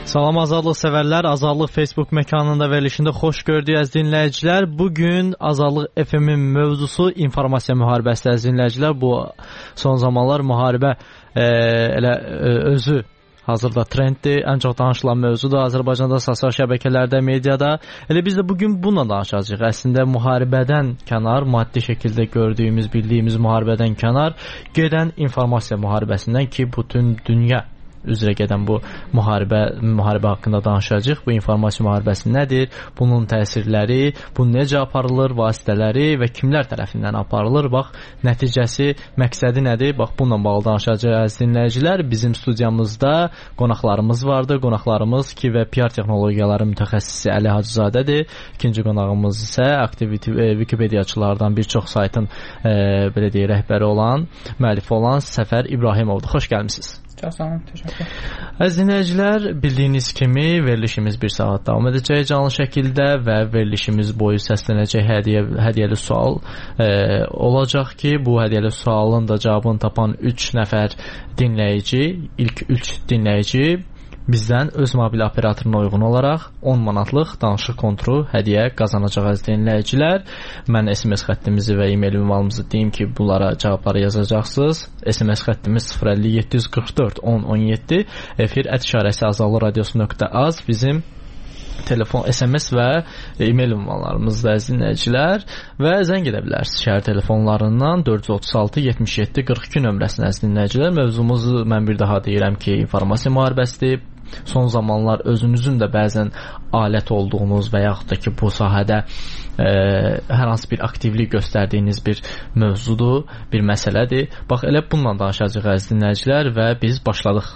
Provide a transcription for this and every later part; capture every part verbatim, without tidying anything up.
Salam Azadlıq sevərlər, Azadlıq Facebook məkanında verilişində xoş gördük əziz dinləyicilər. Bugün Azadlıq F M-in mövzusu informasiya müharibəsi əziz dinləyicilər. Bu son zamanlar müharibə e, elə e, özü hazırda trenddir. Ən çox danışılan mövzudur Azərbaycanda, sosial şəbəkələrdə, mediada. Elə biz də bugün bununla danışacağıq. Əslində müharibədən kənar, maddi şəkildə gördüyümüz, bildiyimiz müharibədən kənar gedən informasiya müharibəsindən ki, bütün dünya üzrə gedən bu müharibə müharibə haqqında danışacağıq. Bu informasiya müharibəsi nədir? Bunun təsirləri, bu necə aparılır, vasitələri və kimlər tərəfindən aparılır? Bax, nəticəsi, məqsədi nədir? Bax, bununla bağlı danışacağıq əziz dinləyicilər. Bizim studiyamızda qonaqlarımız vardır. Qonaqlarımız ki və P R texnologiyaları mütəxəssisi Əli Hacızadədir. İkinci qonağımız isə aktiv Wikipediyaçılardan bir çox saytın e, belə deyək, rəhbəri olan, müəllifi olan Səfər İbrahimovdur. Xoş gəlmisiniz. Çox sağ olun, təşəkkür. Əziz dinləyicilər, bildiyiniz kimi verilişimiz bir saat davam edəcək canlı şəkildə və verilişimiz boyu səslənəcək hədiyyə, hədiyyəli sual e, olacaq ki, bu hədiyyəli sualın da cavabını tapan üç nəfər dinləyici, ilk üç dinləyici bizdən öz mobil operatoruna uyğun olaraq on manatlıq danışıq kontru hədiyyə qazanacaq əziz dinləyicilər. Mən S M S xəttimizi və e-mail ünvanımızı deyim ki, bunlara cavabları yazacaqsınız. S M S xəttimiz sıfır əlli yeddi yüz qırx dörd on on yeddi, efir ət işarəsi azadlıq radiosu nöqtə az bizim telefon, S M S və e-mail ünvanlarımızda əziz dinləyicilər və zəng edə bilərsiniz şəhər telefonlarından dörd yüz otuz altı yetmiş yeddi qırx iki nömrəsinə əziz dinləyicilər. Mövzumuzu mən bir daha deyirəm ki, informasiya müharibəsidir. Son zamanlar özünüzün də bəzən alət olduğunuz və yaxud da ki, bu sahədə e, hər hansı bir aktivlik göstərdiyiniz bir mövzudur, bir məsələdir. Bax, elə bununla danışacağıq əziz dinləyicilər və biz başladıq.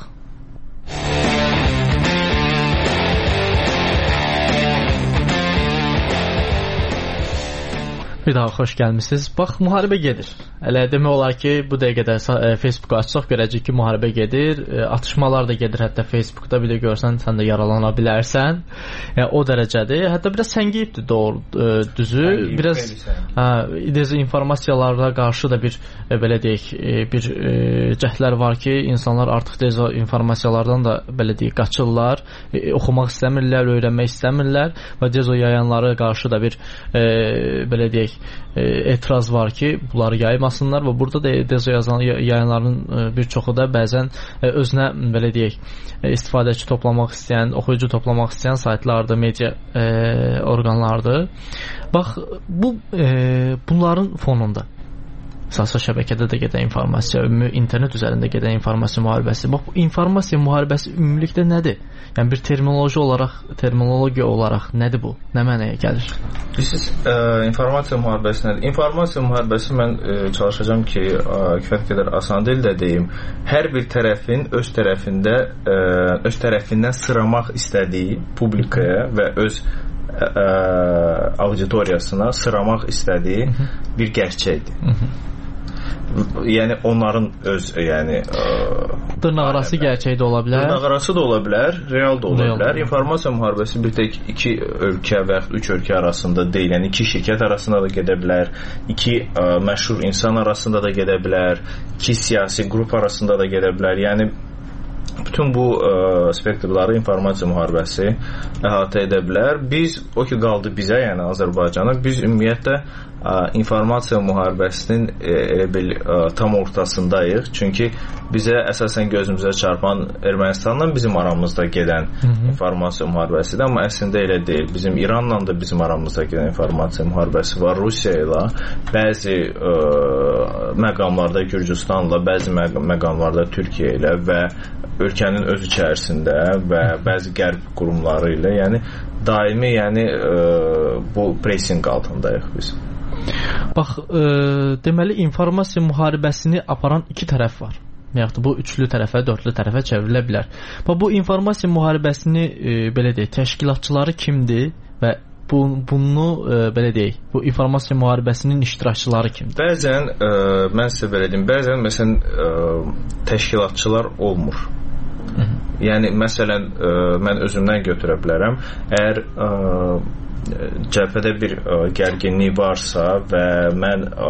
Bir daha xoş gəlmisiniz. Bax, müharibə gedir. Elə demək olar ki, bu dəqiqədə Facebooku açsaq görəcək ki, müharibə gedir. Atışmalar da gedir, hətta Facebookda bir də görsən, sən də yaralana bilərsən. Yəni, o dərəcədir. Hətta biraz səngiyibdir, doğru, düzü. Səngiyib, biraz hə, dezinformasiyalara qarşı da bir, belə deyək, bir cəhdlər var ki, insanlar artıq dezinformasiyalardan da, belə deyək, qaçırlar, oxumaq istəmirlər, öyrənmək istəmirlər və dezo yayanlara qarşı da bir, belə deyək, etiraz var ki, bunları yaymasınlar və burada da dezo yayanların bir çoxu da bəzən özünə, belə deyək, istifadəçi toplamaq istəyən, oxuyucu toplamaq istəyən saytlardır, media e, orqanlardır. Bax, bu e, bunların fonunda sosial şəbəkədə də gedən informasiya, ümumi internet üzərində gedən informasiya müharibəsi. Bax, bu informasiya müharibəsi ümumilikdə nədir? Yəni bir terminoloji olaraq, terminologiya olaraq nədir bu? Nə mənaya gəlir? Bilirsiniz, e, informasiya müharibəsi nədir? İnformasiya müharibəsi mən e, çalışacağam ki, e, kifayət qədər asan dildə deyim. Hər bir tərəfin öz tərəfində, e, öz tərəfindən sıramaq istədiyi publikaya və öz ə, ə, auditoriyasına sıramaq istədiyi Hı -hı. bir gerçəkdir. Hı -hı. Yəni onların öz, yəni dırnaqarası gerçəyi də ola bilər. Dırnaqarası da ola bilər, real da ola real bilər. İnformasiya müharibəsi bir tək iki ölkə və yaxud üç ölkə arasında deyil, yəni iki şirkət arasında da gedə bilər, iki ə, məşhur insan arasında da gedə bilər, iki siyasi qrup arasında da gedə bilər. Yəni bütün bu ə, spektrları informasiya müharibəsi əhatə edə bilər. Biz, o ki qaldı bizə, yəni Azərbaycana, biz ümumiyyətlə ə, informasiya müharibəsinin ə, elə bil ə, tam ortasındayıq. Çünki bizə əsasən gözümüzə çarpan Ermənistanla bizim aramızda gedən Hı -hı. informasiya müharibəsidir, amma əslində elə deyil. Bizim İranla da bizim aramızda gedən informasiya müharibəsi var. Rusiya ilə, bəzi ə, məqamlarda Gürcüstanla, bəzi məqamlarda Türkiyə ilə və ölkənin öz içərisində və bəzi qərb qurumları ilə, yəni daimi, yəni ə, bu pressing altındayıq biz. Bax, e, deməli informasiya müharibəsini aparan iki tərəf var. Yəni bu üçlü tərəfə, dördlü tərəfə çevrilə bilər. Bax, bu informasiya müharibəsini e, belə deyək, təşkilatçıları kimdir və bu, bunu e, belə deyək, bu informasiya müharibəsinin iştirakçıları kimdir? Bəzən e, mən sizə belə deyim, bəzən məsələn e, təşkilatçılar olmur. Hı -hı. Yəni məsələn ə, mən özümdən götürə bilərəm. Əgər ə, cəbhədə bir ə, gərginlik varsa və mən ə,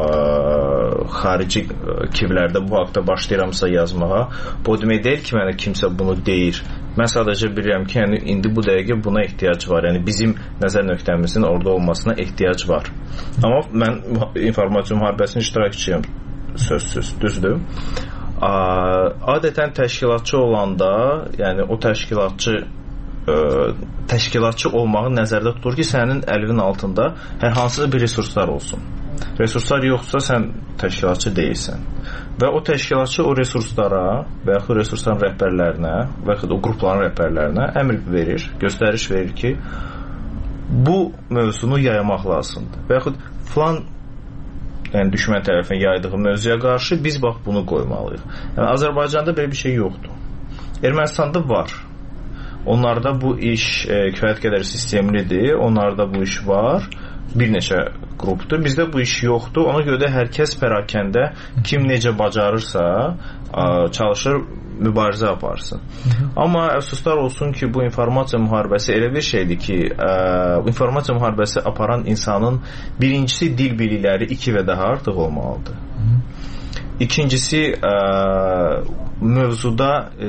xarici kivlərdə bu haqda başlayıramsa yazmağa, bu demək deyil ki, mənə kimsə bunu deyir Mən sadəcə bilirəm ki, yəni indi bu dəqiqə buna ehtiyac var. Yəni bizim nəzər nöqtəmizin orada olmasına ehtiyac var. Amma mən informasiya müharibəsinin iştirakçıyam, sözsüz, düzdür. Adətən təşkilatçı olanda, yəni o təşkilatçı ə, təşkilatçı olmağı nəzərdə tutur ki, sənin əlinin altında hər hansı bir resurslar olsun. Resurslar yoxsa sən təşkilatçı deyilsən. Və o təşkilatçı o resurslara və yaxud resursların rəhbərlərinə və yaxud o qrupların rəhbərlərinə əmr verir, göstəriş verir ki, bu mövzunu yaymaq lazımdır. Və yaxud filan yəni düşmən tərəfindən yaydığı mövzuya qarşı biz bax bunu qoymalıyıq. Yəni Azərbaycanda belə bir şey yoxdur. Ermənistanda var. Onlarda bu iş e, kifayət qədər sistemlidir. Onlarda bu iş var. Bir neçə qrupdur. Bizdə bu iş yoxdur. Ona görə də hər kəs pərakəndə kim necə bacarırsa ə, çalışır mübarizə aparsın. Amma əfsuslar olsun ki, bu informasiya müharibəsi elə bir şeydir ki, ə, informasiya müharibəsi aparan insanın birincisi dil bilikləri iki və daha artıq olmalıdır. İkincisi ə, mövzuda ə,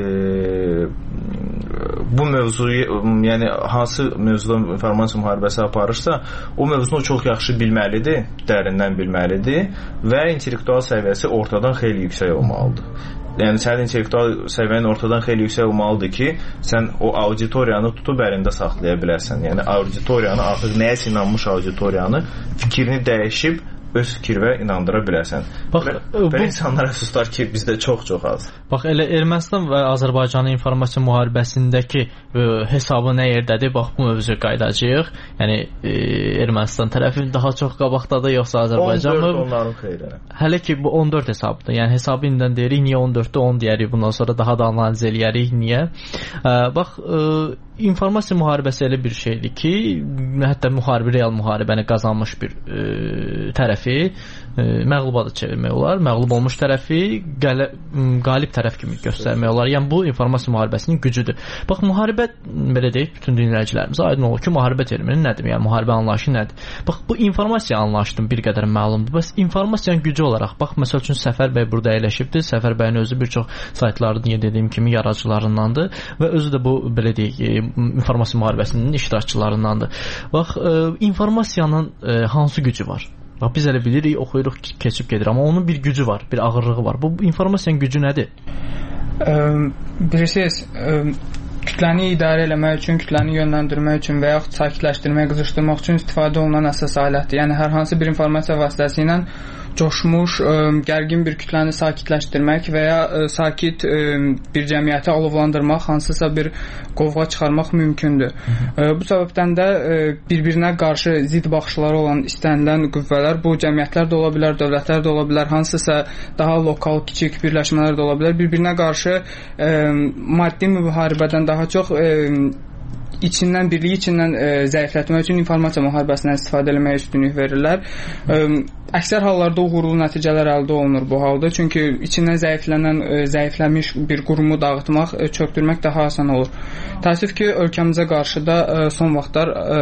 bu mövzuyu, yəni hansı mövzuda informasiya müharibəsi aparırsa, o mövzunu çox yaxşı bilməlidir, dərindən bilməlidir və intellektual səviyyəsi ortadan xeyli yüksək olmalıdır. Yəni sənin intellektual səviyyən ortadan xeyli yüksək olmalıdır ki, sən o auditoriyanı tutub əlində saxlaya biləsən. Yəni auditoriyanı, artıq nəyəsə inanmış auditoriyanı fikrini dəyişib öz fikirə inandıra biləsən. Bax, bu, bu insanlar əfsuslar ki, bizdə çox-çox az. Bax, elə Ermənistan və Azərbaycanın informasiya müharibəsindəki ə, hesabı nə yerdədir? Bax, bu mövzuya qayıdacağıq. Yəni ə, Ermənistan tərəfi daha çox qabaqdadır, yoxsa Azərbaycan mı? on dörd onların xeyrinə. Hələ ki bu on dörd hesabdır. Yəni hesabı indidən deyirik, niyə on dörddə on deyərik, bundan sonra daha da analiz eləyərik, niyə? Ə, bax, ə, informasiya müharibəsi elə bir şeydir ki, hətta müharibə, real müharibəni qazanmış bir ə, tərəfi ə, məğluba da çevirmək olar. Məğlub olmuş tərəfi qələ, qalib tərəf kimi göstərmək olar. Yəni bu informasiya müharibəsinin gücüdür. Bax, müharibə, belə deyək, bütün dinləyicilərimizə aydın olur ki, müharibə termini nədir? Yəni müharibə anlayışı nədir? Bax, bu informasiya anlayışının bir qədər məlumdur. Bəs informasiyanın gücü olaraq, bax, məsəl üçün Səfər bəy burada əyləşibdir. Səfər bəyin özü bir çox saytların, niyə dediyim kimi, yaradıcılarındandır və özü də bu, belə deyək, informasiya müharibəsinin iştirakçılarındandır. Bax, ə, informasiyanın ə, hansı gücü var? Bax, biz elə bilirik, oxuyuruq, keçib gedir, amma onun bir gücü var, bir ağırlığı var. Bu informasiyanın gücü nədir? Ə, bilirsiniz, ə, kütləni idarə eləmək üçün, kütləni yönləndirmək üçün və yaxud sakitləşdirmək, qızışdırmaq üçün istifadə olunan əsas alətdir. Yəni, hər hansı bir informasiya vasitəsi ilə coşmuş, ə, gərgin bir kütləni sakitləşdirmək və ya ə, sakit ə, bir cəmiyyəti alovlandırmaq, hansısa bir qovğa çıxarmaq mümkündür. Ə, bu səbəbdən də ə, bir-birinə qarşı zid baxışları olan istənilən qüvvələr, bu cəmiyyətlər də ola bilər, dövlətlər də ola bilər, hansısa daha lokal, kiçik birləşmələr də ola bilər, bir-birinə qarşı ə, maddi müharibədən daha çox ə, içindən, birliyi içindən ə, zəiflətmək üçün informasiya müharibəsindən istifadə etməyə üstünlük verirlər. Ə, əksər hallarda uğurlu nəticələr əldə olunur bu halda. Çünki içindən zəiflənən, ə, zəifləmiş bir qurumu dağıtmaq, ə, çökdürmək daha asan olur. Təəssüf ki, ölkəmizə qarşı da ə, son vaxtlar ə,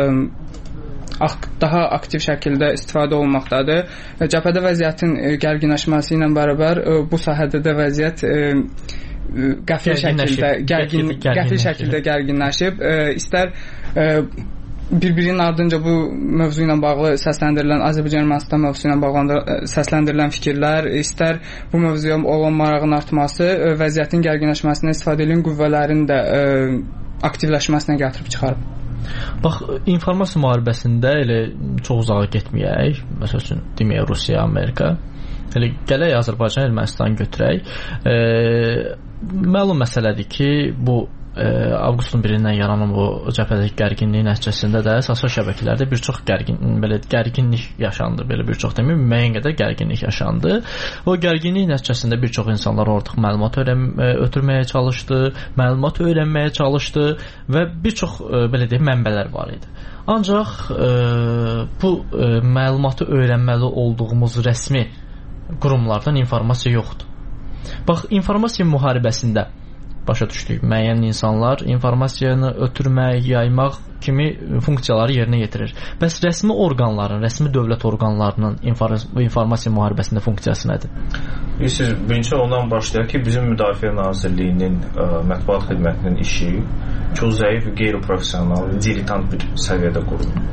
daha aktiv şəkildə istifadə olunmaqdadır. Cəbhədə vəziyyətin ə, gərginləşməsi ilə bərabər ə, bu sahədə də vəziyyət ə, qəfil şəkildə gərgin, qəfil şəkildə gərginləşib. Ə, istər ə, bir-birinin ardınca bu mövzu ilə bağlı səsləndirilən, Azərbaycan-Ermənistan mövzusu ilə bağlı səsləndirilən fikirlər, istər bu mövzuya olan marağın artması, ə, vəziyyətin gərginləşməsinə istifadə edilən qüvvələrin də ə, aktivləşməsinə gətirib çıxarıb. Bax, informasiya müharibəsində elə çox uzağa getməyək. Məsəl üçün, deməyək, Rusiya, Amerika. Elə gələk Azərbaycan, Ermənistan götürək. E, məlum məsələdir ki, bu e, avqustun birindən yaranan bu cəbhədəki gərginliyin nəticəsində də sosial şəbəkələrdə bir çox gərgin, belə gərginlik yaşandı. Belə bir çox deməyim, müəyyən qədər gərginlik yaşandı. O gərginlik nəticəsində bir çox insanlar ortaq məlumat öyrən, ötürməyə çalışdı, məlumat öyrənməyə çalışdı və bir çox e, belə deyim, mənbələr var idi. Ancaq e, bu e, məlumatı öyrənməli olduğumuz rəsmi qurumlardan informasiya yoxdur. Bax, informasiya müharibəsində başa düşdük, müəyyən insanlar informasiyanı ötürmək, yaymaq kimi funksiyaları yerinə yetirir. Bəs rəsmi orqanların, rəsmi dövlət orqanlarının informasiya müharibəsində funksiyası nədir? Bilirsiniz, birinci ondan başlayaq ki, bizim Müdafiə Nazirliyinin ə, mətbuat xidmətinin işi çox zəif, qeyri-professional, diletant bir səviyyədə qurulur.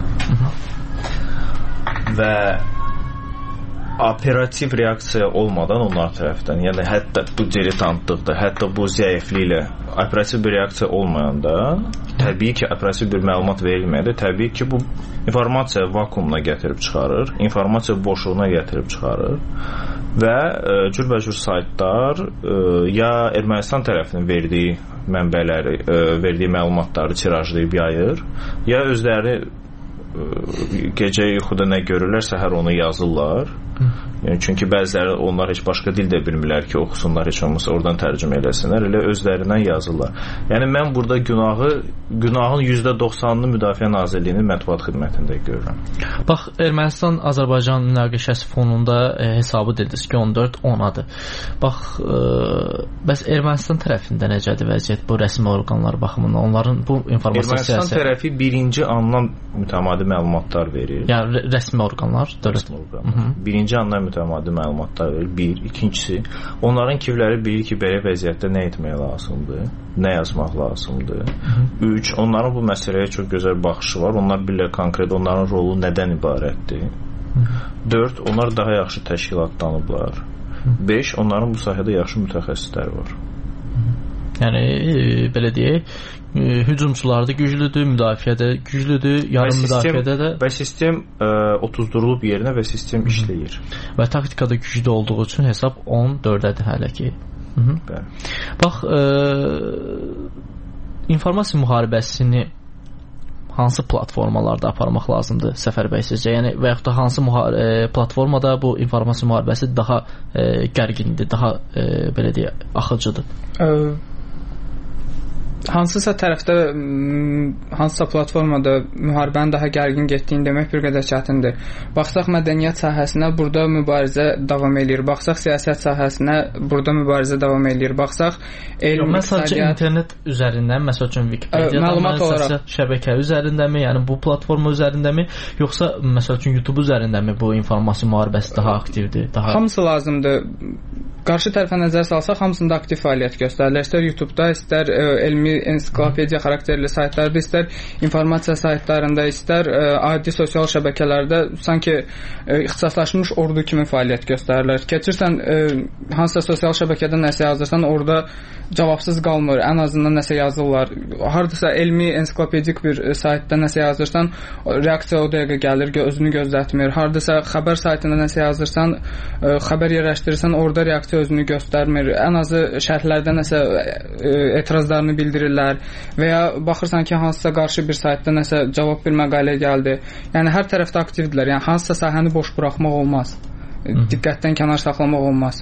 Və operativ reaksiya olmadan onlar tərəfdən, yəni hətta bu diletantlıqda, hətta bu zəifliklə operativ bir reaksiya olmayanda, təbii ki, operativ bir məlumat verilməyəndə, təbii ki, bu informasiya vakuumuna gətirib çıxarır, informasiya boşluğuna gətirib çıxarır və e, cürbəcür saytlar e, ya Ermənistan tərəfinin verdiyi mənbələri, e, verdiyi məlumatları tirajlayıb yayır, ya özləri e, gecə yuxuda nə görürlər, səhər onu yazırlar. Yəni, çünki bəziləri onlar heç başqa dil də bilmirlər ki, oxusunlar, heç olmasa oradan tərcümə eləsinlər, elə özlərindən yazırlar. Yəni mən burada günahı, günahın yüzdə doxsanını Müdafiə Nazirliyinin mətbuat xidmətində görürəm. Bax, Ermənistan-Azərbaycan münaqişəsi fonunda e, hesabı dediniz ki, on dörd onadır. Bax, e, bəs Ermənistan tərəfində necədir vəziyyət bu rəsmi orqanlar baxımından? Onların bu informasiya Ermənistan siyasət... tərəfi birinci andan mütəmadi məlumatlar verir. Yəni rəsmi orqanlar, dövlət orqanlar. Birinci andan mütəmadi məlumatlar verir. Bir, ikincisi, onların kivləri bilir ki, belə vəziyyətdə nə etmək lazımdır, nə yazmaq lazımdır. Hı-hı. Üç, onların bu məsələyə çox gözəl baxışı var. Onlar bilirlər konkret onların rolu nədən ibarətdir. Hı-hı. Dörd, onlar daha yaxşı təşkilatlanıblar. Hı-hı. Beş, onların bu sahədə yaxşı mütəxəssislər var. Hı-hı. Yəni, e, belə deyək, e, hücumçular da güclüdür, müdafiədə güclüdür, yarım müdafiədə də. Və sistem e, otuzdurulub yerinə və sistem Hı-hı. işləyir. Və taktikada güclü olduğu üçün hesab on dördədir hələ ki. Hı-hı. Bax, e, informasiya müharibəsini hansı platformalarda aparmaq lazımdır Səfər bəy sizcə? Yəni, və yaxud da hansı e, platformada bu informasiya müharibəsi daha e, gərgindir, daha e, belə deyək, axıcıdır? Ə hansısa tərəfdə, hansısa platformada müharibənin daha gərgin getdiyini demək bir qədər çətindir. Baxsaq mədəniyyət sahəsinə, burada mübarizə davam eləyir. Baxsaq siyasət sahəsinə, burada mübarizə davam eləyir. Baxsaq elm, məsələn, internet üzərindən, məsəl üçün Wikipedia, məlumat olaraq şəbəkə üzərindəmi, yəni bu platforma üzərindəmi, yoxsa məsəl üçün YouTube üzərindəmi bu informasiya müharibəsi daha aktivdir? Daha... Hamısı lazımdır. Qarşı tərəfə nəzər salsaq, hamısında aktiv fəaliyyət göstərilir. İstər YouTube-da, istər ə, elmi ensiklopediya xarakterli saytlarda, istər informasiya saytlarında, istər ə, adi sosial şəbəkələrdə sanki ə, ixtisaslaşmış ordu kimi fəaliyyət göstərirlər. Keçirsən ə, hansısa sosial şəbəkədə nəsə yazırsan, orada cavabsız qalmır. Ən azından nəsə yazırlar. Hardasa elmi ensiklopedik bir saytda nəsə yazırsan, reaksiya o dəqiqə gəlir, özünü gözlətmir. Hardasa xəbər saytında nəsə yazırsan, ə, xəbər yerləşdirirsən, orada reaksiya özünü göstərmir. Ən azı şərhlərdə nəsə e, etirazlarını bildirirlər və ya baxırsan ki, hansısa qarşı bir saytda nəsə cavab bir məqalə gəldi. Yəni hər tərəfdə aktivdirlər. Yəni hansısa sahəni boş buraxmaq olmaz. Hı-hı. Diqqətdən kənar saxlamaq olmaz.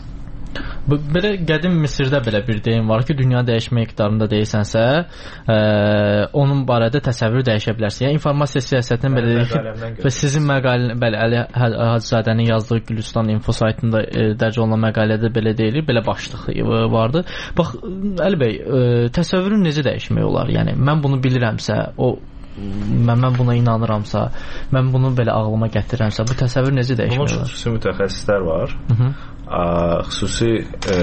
Bu belə qədim Misirdə belə bir deyim var ki, dünya dəyişmə miqdarında deyirsənsə, ə, onun barədə təsəvvür dəyişə bilərsən. Yəni informasiya siyasətinin belə deyək və sizin məqalə, bəli, Əli Hacızadənin yazdığı Gülüstan info saytında ə, dərc olunan məqalədə belə deyilir, belə başlıq vardı. Bax, Əli bəy, ə, təsəvvürün necə dəyişmək olar? Yəni mən bunu bilirəmsə, o mən, mən buna inanıramsa, mən bunu belə ağlıma gətirirəmsə, bu təsəvvür necə dəyişmək olar? Bunun xüsusi mütəxəssislər var. Hı-hı. Ə, xüsusi ə,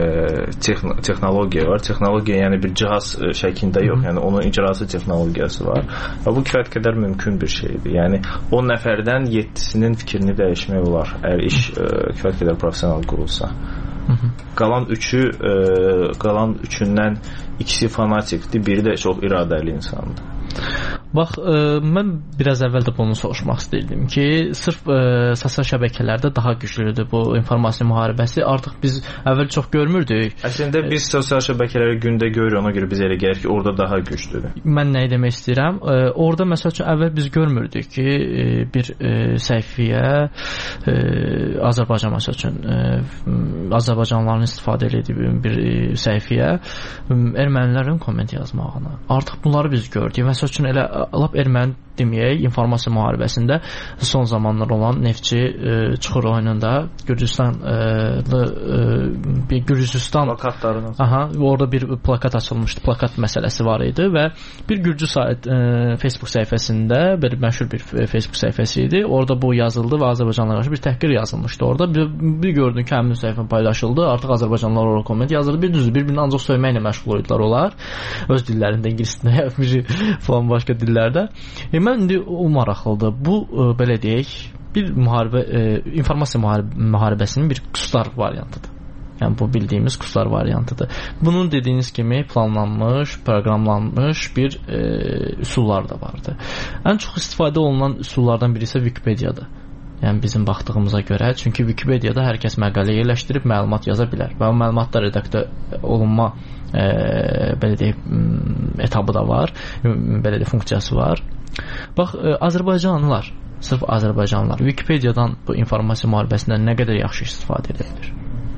texn texnologiya var. Texnologiya yəni bir cihaz ə, şəklində yox, Hı-hı. yəni onun icrası texnologiyası var. Və bu kifayət qədər mümkün bir şeydir. Yəni on nəfərdən yeddisinin fikrini dəyişmək olar, əgər iş ə, kifayət qədər professional qurulsa. Hı-hı. Qalan üçü ə, qalan üçündən ikisi fanatikdir, biri də çox iradəli insandır. Bax, ə, mən biraz əvvəl də bunu soruşmaq istəyirdim ki, sırf ə, sosial şəbəkələrdə daha güclüdür bu informasiya müharibəsi. Artıq biz əvvəl çox görmürdük. Əslində biz sosial şəbəkələri gündə görürük, ona görə biz elə gəlir ki, orada daha güclüdür. Mən nə demək istəyirəm? Ə, orada məsəl üçün əvvəl biz görmürdük ki, ə, bir ə, səhifəyə ə, Azərbaycan məsəl üçün ə, Azərbaycanlıların istifadə etdiyi bir ə, səhifəyə ə, ermənilərin komment yazmağını. Artıq bunları biz gördük. Məsəl üçün elə lap erməni deməyək, informasiya müharibəsində son zamanlar olan Neftçi e, Çuxur oyununda Gürcüstanlı e, bir Gürcüstan plakatlarına. Aha, orada bir plakat açılmışdı. Plakat məsələsi var idi və bir Gürcü sayt e, Facebook səhifəsində bir məşhur bir Facebook səhifəsi idi. Orada bu yazıldı və Azərbaycanlılara qarşı bir təhqir yazılmışdı orada. Bir, bir gördün ki, həmin səhifə paylaşıldı. Artıq Azərbaycanlılar orada komment yazıldı. Bir düzdür, bir-birini ancaq söyməklə məşğul oldular onlar. Öz dillərində, ingiliscə, falan başqa dillərdə. E, mən indi o maraqlıdır. Bu e, belə deyək, bir müharibə e, informasiya müharib müharibəsinin bir quslar variantıdır. Yəni bu bildiyimiz quslar variantıdır. Bunun dediyiniz kimi planlanmış, proqramlanmış bir e, üsullar da vardı. Ən çox istifadə olunan üsullardan biri isə Wikipediyadır. Yəni bizim baxdığımıza görə, çünki Wikipediyada hər kəs məqalə yerləşdirib məlumat yaza bilər və o məlumatlar redaktə olunma e, belə deyək etabı da var, belə deyək funksiyası var. Bax, e, Azərbaycanlılar, sırf Azərbaycanlılar Wikipediyadan bu informasiya müharibəsindən nə qədər yaxşı istifadə edə bilir?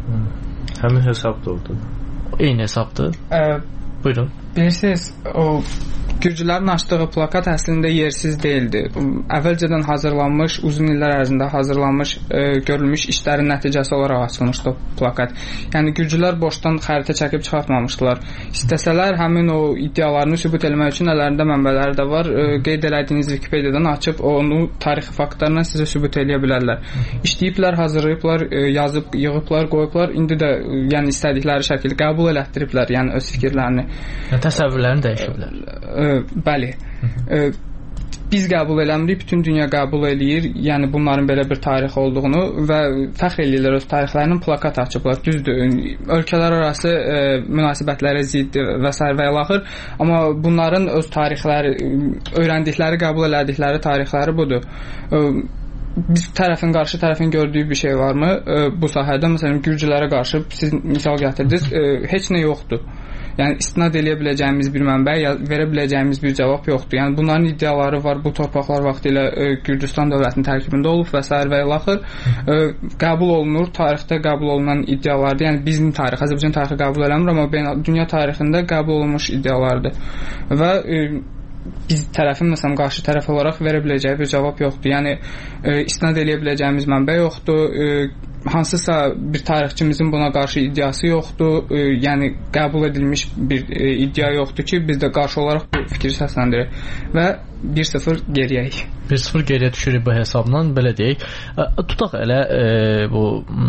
Həmin hesab da orada. Eyni hesabdır. Ə, Buyurun. Bilirsiniz, o Gürcülərin açdığı plakat əslində yersiz deyildi. Əvvəlcədən hazırlanmış, uzun illər ərzində hazırlanmış, e, görülmüş işlərin nəticəsi olaraq açılmışdı o plakat. Yəni Gürcülər boşdan xəritə çəkib çıxartmamışdılar. İstəsələr həmin o iddialarını sübut etmək üçün əllərində mənbələri də var. E, qeyd elədiyiniz Wikipediyadan açıb onu tarixi faktlarla sizə sübut edə bilərlər. İşləyiblər, hazırlayıblar, e, yazıb, yığıblar, qoyublar. İndi də e, yəni istədikləri şəkildə qəbul elətdiriblər, yəni öz fikirlərini. Yəni təsəvvürlərini dəyişiblər. E, bəli. E, biz qəbul eləmirik, bütün dünya qəbul eləyir. Yəni bunların belə bir tarixi olduğunu və fəxr eləyirlər öz tarixlərinin, plakat açıblar. Düzdür, ölkələr arası e, münasibətlərə zidd və s. və ilaxır, amma bunların öz tarixləri, öyrəndikləri, qəbul elədikləri tarixləri budur. E, biz tərəfin, qarşı tərəfin gördüyü bir şey varmı? E, bu sahədə məsələn Gürcülərə qarşı siz misal gətirdiniz, e, heç nə yoxdur. Yəni istinad eləyə biləcəyimiz bir mənbə, verə biləcəyimiz bir cavab yoxdur. Yəni bunların iddiaları var. Bu torpaqlar vaxtilə e, Gürcüstan dövlətinin tərkibində olub və s. və ilaxır. E, qəbul olunur, tarixdə qəbul olunan iddialardır. Yəni bizim tarix, Azərbaycan tarixi qəbul eləmir, amma beynəlxalq dünya tarixində qəbul olunmuş iddialardır. Və e, biz tərəfin məsələn qarşı tərəf olaraq verə biləcəyi bir cavab yoxdur. Yəni e, istinad eləyə biləcəyimiz mənbə yoxdur. E, hansısa bir tarixçimizin buna qarşı iddiası yoxdur. E, yəni qəbul edilmiş bir e, iddia yoxdur ki, biz də qarşı olaraq bu fikri səsləndirək və bir sıfır geriyəyik. bir sıfır geriyə düşürük bu hesabla, belə deyək. Tutaq elə e, bu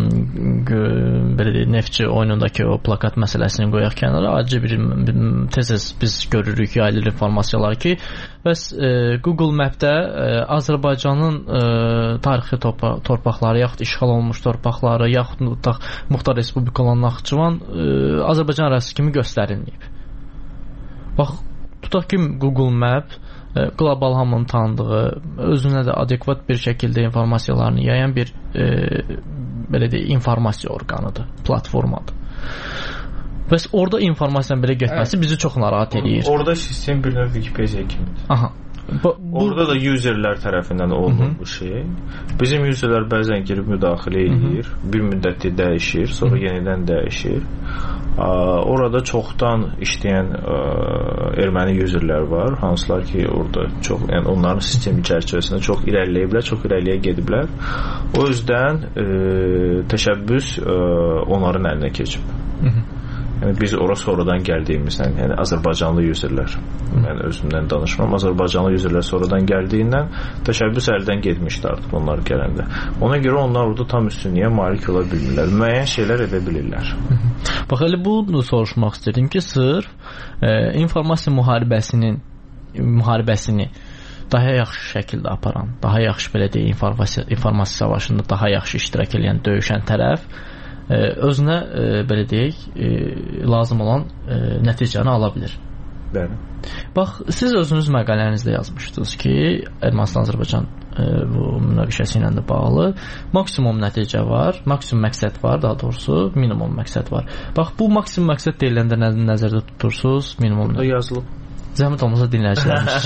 belə deyək, Neftçi oyunundakı o plakat məsələsini qoyaq kənara. Acı bir, bir tez-tez biz görürük yayılır informasiyalar ki, bəs e, Google Map-də e, Azərbaycanın e, tarixi torpaqları, yaxud işğal olunmuş torpaqları, yaxud tutaq Muxtar Respublika olan Naxçıvan e, Azərbaycan ərazisi kimi göstərilməyib. Bax, tutaq ki, Google Map qlobal hamının tanıdığı, özünə də adekvat bir şəkildə informasiyalarını yayan bir e, belə deyək, informasiya orqanıdır, platformadır. Bəs orada informasiyanın belə getməsi evet. bizi çox narahat edir. Orada sistem bir növ Wikipedia kimidir. Aha. Bu, orada da userlər tərəfindən olunur bu şey. Bizim userlər bəzən girib müdaxilə edir, Hı -hı. bir müddətdə dəyişir, sonra Hı -hı. yenidən dəyişir. Orada çoxdan işləyən ə, erməni userlər var, hansılar ki orada çox, yəni onların sistemi çərçivəsində çox irəliləyiblər, çox irəliyə gediblər. O yüzdən ə, təşəbbüs ə, onların əlinə keçib. Hı -hı. Yəni biz ora sonradan gəldiyimizdən, yəni Azərbaycanlı userlər, mən özümdən danışmam, Azərbaycanlı userlər sonradan gəldiyindən təşəbbüs əldən getmişdi artıq onlar gələndə. Ona görə onlar orada tam üstünlüyə malik ola bilmirlər, müəyyən şeylər edə bilirlər. Bax, elə bunu soruşmaq istədim ki, sırf e, informasiya müharibəsinin müharibəsini daha yaxşı şəkildə aparan, daha yaxşı belə deyək, informasiya, informasiya savaşında daha yaxşı iştirak edən, döyüşən tərəf özünə e, belə deyək, e, lazım olan e, nəticəni ala bilir. Bəli. Bax, siz özünüz məqalənizdə yazmışdınız ki, Ermənistan-Azərbaycan e, bu münaqişəsi ilə də bağlı maksimum nəticə var, maksimum məqsəd var, daha doğrusu minimum məqsəd var. Bax, bu maksimum məqsəd deyiləndə nə, nəzərdə tutursunuz? Minimum burada yazılıb. Zəhmət olmasa dinləyicilərimiz.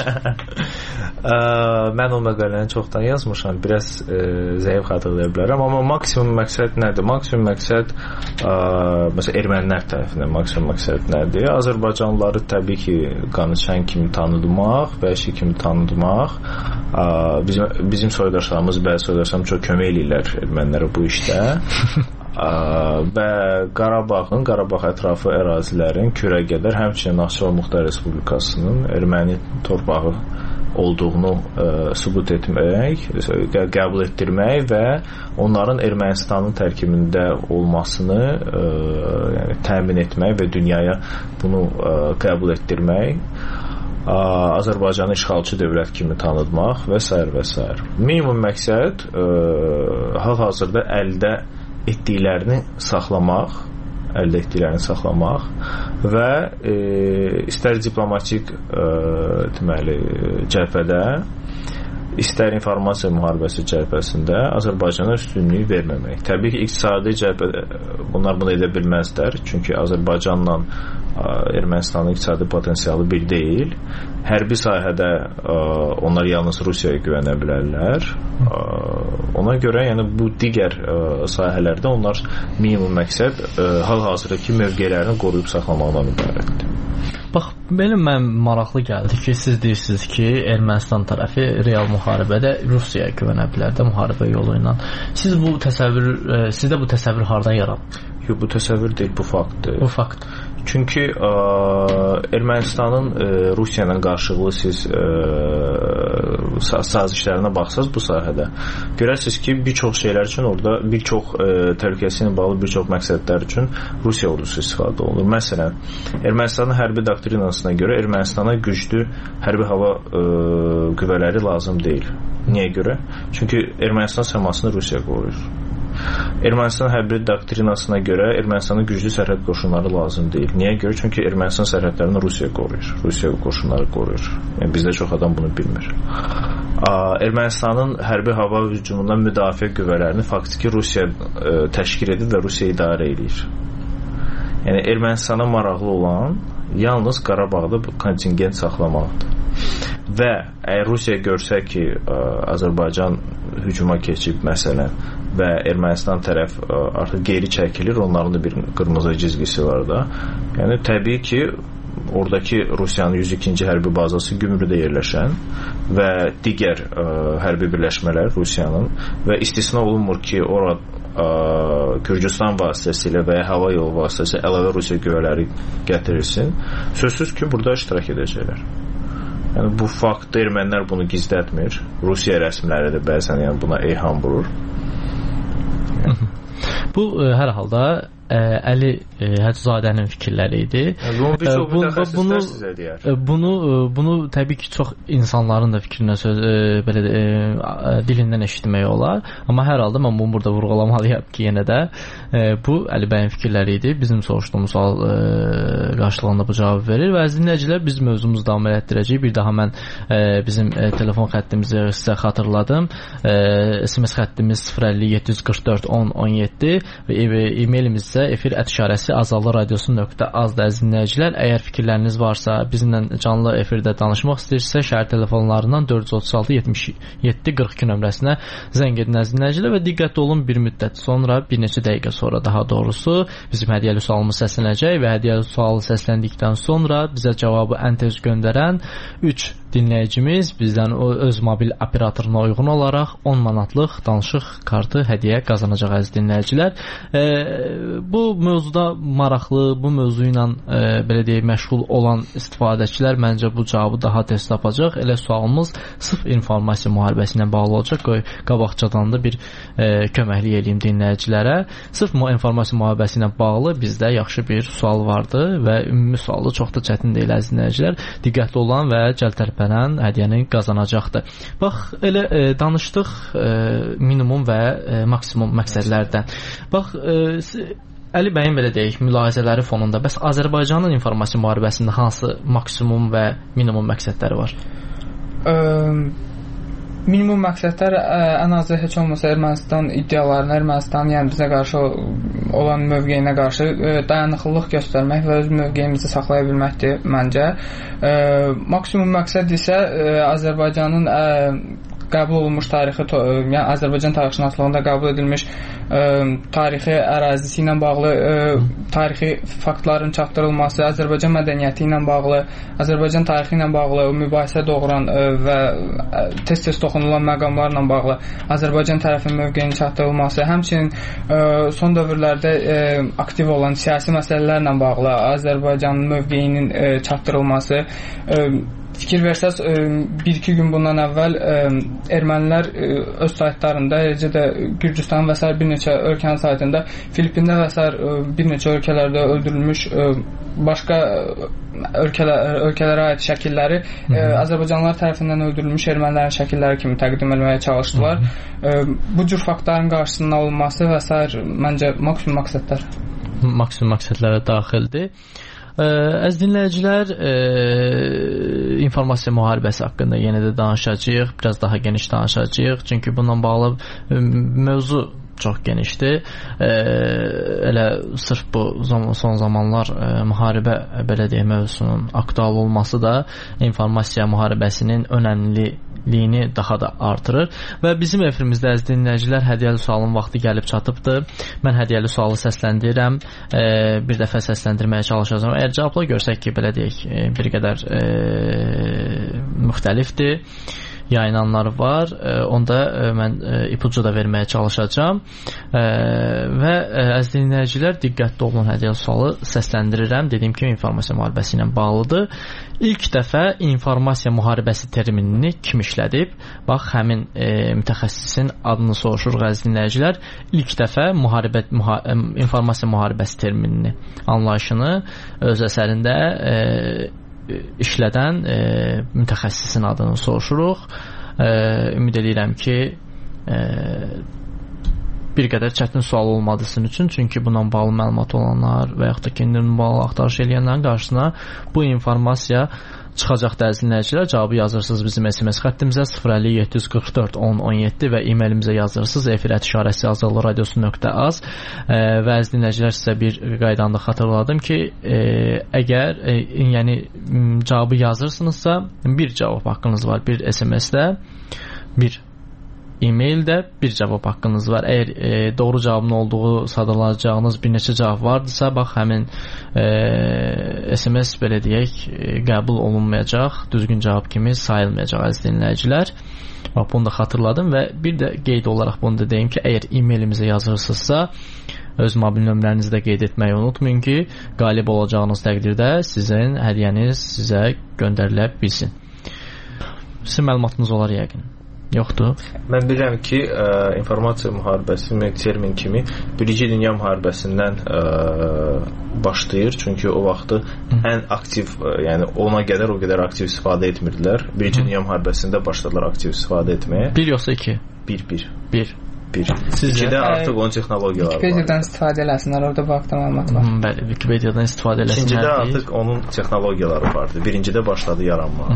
Mən o məqaləni çoxdan yazmışam, biraz e, zəif xatırlaya bilərəm, amma maksimum məqsəd nədir? Maksimum məqsəd e, məsələn ermənilər tərəfindən maksimum məqsəd nədir? Azərbaycanlıları təbii ki, qanıçən kimi tanıdmaq, vəhşi kimi tanıdmaq. E, bizim bizim soydaşlarımız, bəzi soydaşlarımız çox kömək eləyirlər ermənilərə bu işdə. Ə, və Qarabağın, Qarabağ ətrafı ərazilərin kürəgədər, həmçinin Naxçıvan Muxtar Respublikasının erməni torpağı olduğunu ə, sübut etmək, qəbul etdirmək və onların Ermənistanın tərkibində olmasını ə, yəni, təmin etmək və dünyaya bunu ə, qəbul etdirmək, ə, Azərbaycanı işğalçı dövlət kimi tanıtmaq və s. və s. Minimum məqsəd ə, hal-hazırda əldə etdiklərini saxlamaq, əldə etdiklərini saxlamaq və e, istər diplomatik e, deməli cəbhədə, istər informasiya müharibəsi cəbhəsində Azərbaycana üstünlüyü verməmək. Təbii ki, iqtisadi cəbhədə bunlar bunu edə bilməzlər, çünki Azərbaycanla Ermənistanın iqtisadi potensialı bir deyil. Hərbi sahədə ə, onlar yalnız Rusiyaya güvənə bilərlər. Ə, ona görə yəni bu digər ə, sahələrdə onlar minimum məqsəd ə, hal-hazırdakı mövqelərini qoruyub saxlamaqdan ibarətdir. Bax, belə mən maraqlı gəldi ki, siz deyirsiniz ki, Ermənistan tərəfi real müharibədə Rusiyaya güvənə bilər də müharibə yolu ilə. Siz bu təsəvvür, ə, sizdə bu təsəvvür hardan yarandı? Yox, bu təsəvvür deyil, bu faktdır. Bu fakt. Çünki ə, Ermənistanın ə, Rusiya ilə qarşılıqlı siz ə, sazişlərinə baxsaz bu sahədə görərsiniz ki, bir çox şeylər üçün orada bir çox ə, təhlükəsi ilə bağlı bir çox məqsədlər üçün Rusiya ordusu istifadə olunur. Məsələn, Ermənistanın hərbi doktrinasına görə Ermənistana güclü hərbi hava ə, qüvvələri lazım deyil. Niyə görə? Çünki Ermənistan səmasını Rusiya qoruyur. Ermənistan hərbi doktrinasına görə Ermənistanın güclü sərhəd qoşunları lazım deyil. Niyə görə? Çünki Ermənistan sərhədlərini Rusiya qoruyur. Rusiya qoşunları qoruyur. Yəni bizdə çox adam bunu bilmir. Ermənistanın hərbi hava hücumundan müdafiə qüvvələrini faktiki Rusiya ə, təşkil edir və Rusiya idarə edir. Yəni Ermənistana maraqlı olan yalnız Qarabağda bu kontingent saxlamaqdır. Və əgər Rusiya görsə ki, ə, Azərbaycan hücuma keçib məsələn və Ermənistan tərəf ə, artıq geri çəkilir, onların da bir qırmızı cizgisi var da. Yəni təbii ki, oradakı Rusiyanın yüz ikinci hərbi bazası Gümrüdə yerləşən və digər ə, hərbi birləşmələr Rusiyanın və istisna olunmur ki, orada ə, Gürcüstan vasitəsilə və ya hava yolu vasitəsilə əlavə Rusiya qüvvələri gətirilsin. Sözsüz ki, burada iştirak edəcəklər. Yəni bu fakt ermənilər bunu gizlətmir. Rusiya rəsmiləri də bəzən yəni buna eyham vurur. Yəni. Bu ə, hər halda ə, Əli ə, Həcızadənin fikirləri idi. Bunu bir çox mütəxəssislər sizə deyər. Bunu bunu təbii ki, çox insanların da fikrinə söz ə, belə ə, dilindən eşitmək olar. Amma hər halda mən bunu burada vurğulamalıyam ki, yenə də ə, bu Əli bəyin fikirləri idi. Bizim soruşduğumuz sual ə, qarşılığında bu cavabı verir və əziz dinləyicilər, biz mövzumuzu davam etdirəcəyik. Bir daha mən ə, bizim ə, telefon xəttimizi sizə xatırladım. Ə, S M S xəttimiz sıfır əlli yeddi yüz qırx dörd on on yeddi və e-mailimiz isə efir ət işarəsi azallı radiosu nöqtə azdır əziz dinləyicilər. Əgər fikirləriniz varsa, bizimlə canlı efirdə danışmaq istəyirsə, şəhər telefonlarından dörd yüz otuz altı yetmiş yeddi qırx iki nömrəsinə zəng edin əziz dinləyicilər və diqqətli olun, bir müddət sonra, bir neçə dəqiqə sonra daha doğrusu bizim hədiyyəli sualımız səslənəcək və hədiyyəli sualı səsləndikdən sonra bizə cavabı ən tez göndərən üç dinləyicimiz bizdən o öz mobil operatoruna uyğun olaraq on manatlıq danışıq kartı hədiyyə qazanacaq əziz dinləyicilər. E, bu mövzuda maraqlı, bu mövzu ilə e, belə deyək məşğul olan istifadəçilər məncə bu cavabı daha tez tapacaq. Elə sualımız sırf informasiya müharibəsi ilə bağlı olacaq. Qoy qabaqcadan da bir e, köməklik eləyim dinləyicilərə. Sırf bu informasiya müharibəsi ilə bağlı bizdə yaxşı bir sual vardı və ümumi sualı çox da çətin deyil əziz dinləyicilər. Diqqətli olan və cəltərpə hədiyyəni qazanacaqdır. Bax, elə e, danışdıq e, minimum və e, maksimum məqsədlərdən. Bax, e, Əli bəyin belə deyək, mülahizələri fonunda bəs Azərbaycanın informasiya müharibəsində hansı maksimum və minimum məqsədləri var? Ə, minimum məqsədlər ən azı heç olmasa Ermənistan iddialarına, Ermənistan yəni bizə qarşı olan mövqeyinə qarşı dayanıqlılıq göstərmək və öz mövqeyimizi saxlaya bilməkdir məncə. Maksimum məqsəd isə Azərbaycanın qəbul olunmuş tarixi, yəni Azərbaycan tarixşünaslığında qəbul edilmiş ə, tarixi ərazisi ilə bağlı ə, tarixi faktların çatdırılması, Azərbaycan mədəniyyəti ilə bağlı, Azərbaycan tarixi ilə bağlı mübahisə doğuran ə, və tez-tez toxunulan məqamlarla bağlı Azərbaycan tərəfinin mövqeyinin çatdırılması, həmçinin ə, son dövrlərdə ə, aktiv olan siyasi məsələlərlə bağlı Azərbaycanın mövqeyinin ə, çatdırılması, ə, fikir versəz, bir-iki gün bundan əvvəl ermənilər öz saytlarında, eləcə də Gürcüstan və s. bir neçə ölkənin saytında, Filippində və s. bir neçə ölkələrdə öldürülmüş başqa ölkələr, ölkələrə aid şəkilləri Hı -hı. Azərbaycanlılar tərəfindən öldürülmüş ermənilərin şəkilləri kimi təqdim etməyə çalışdılar. Hı -hı. Bu cür faktların qarşısının alınması və s. məncə maksimum məqsədlər. Maksimum məqsədlərə daxildir. Əziz dinləyicilər, e, informasiya müharibəsi haqqında yenə də danışacağıq, biraz daha geniş danışacağıq, çünki bununla bağlı mövzu çox genişdir. E, elə sırf bu zaman, son zamanlar e, müharibə belə deyək mövzusunun aktual olması da informasiya müharibəsinin önəmliliyini daha da artırır və bizim efirimizdə əziz dinləyicilər hədiyyəli sualın vaxtı gəlib çatıbdır. Mən hədiyyəli sualı səsləndirirəm, e, bir dəfə səsləndirməyə çalışacağam. Əgər cavabla görsək ki, belə deyək, e, bir qədər e, müxtəlifdir, yayınanlar var. Onda mən ipucu da verməyə çalışacağım. Və əziz dinləyicilər, diqqətli olun, hədiyyəli sualı səsləndirirəm. Dediyim kimi informasiya müharibəsi ilə bağlıdır. İlk dəfə informasiya müharibəsi terminini kim işlədib? Bax, həmin e, mütəxəssisin adını soruşuruq əziz dinləyicilər. İlk dəfə müharibə, müha, informasiya müharibəsi terminini, anlayışını öz əsərində e, işlədən e, mütəxəssisin adını soruşuruq. E, ümid edirəm ki e, bir qədər çətin sual olmadı sizin üçün, çünki bununla bağlı məlumat olanlar və yaxud da kendilərini bağlı axtarış edənlərin qarşısına bu informasiya çıxacaq da əziz dinləyicilər. Cavabı yazırsınız bizim S M S xəttimizə sıfır əlli yeddi yüz qırx dörd on on yeddi və e-mailimizə yazırsınız efirət işarəsi azadlıq radiosu nöqtə az e, və əziz dinləyicilər, sizə bir qaydanda xatırladım ki e, əgər e, yəni cavabı yazırsınızsa bir cavab haqqınız var, bir S M S-də, bir e-maildə bir cavab haqqınız var. Əgər e, doğru cavabın olduğu sadalacağınız bir neçə cavab vardısa, bax, həmin e, S M S belə deyək, e, qəbul olunmayacaq, düzgün cavab kimi sayılmayacaq əziz dinləyicilər. Bax, bunu da xatırladım və bir də qeyd olaraq bunu da deyim ki, əgər e-mailimizə yazırsınızsa, öz mobil nömrənizi də qeyd etməyi unutmayın ki, qalib olacağınız təqdirdə sizin hədiyyəniz sizə göndərilə bilsin. Sizin məlumatınız olar yəqin. Yoxdur. Mən bilirəm ki, ə, informasiya müharibəsi termin kimi Birinci Dünya müharibəsindən ə, başlayır. Çünki o vaxtı Hı. ən aktiv, ə, yəni ona qədər o qədər aktiv istifadə etmirdilər. Birinci Hı. Dünya müharibəsində başladılar aktiv istifadə etməyə. Bir yoxsa iki? Bir, bir. Bir. Bir. İkidə artıq onun texnologiyaları var. Wikipediadan istifadə eləsinlər, orada vaxtda məlumat var. Hı, bəli, Wikipediadan istifadə eləsinlər. İkincidə artıq onun texnologiyaları vardı. Birincidə başladı yaranma.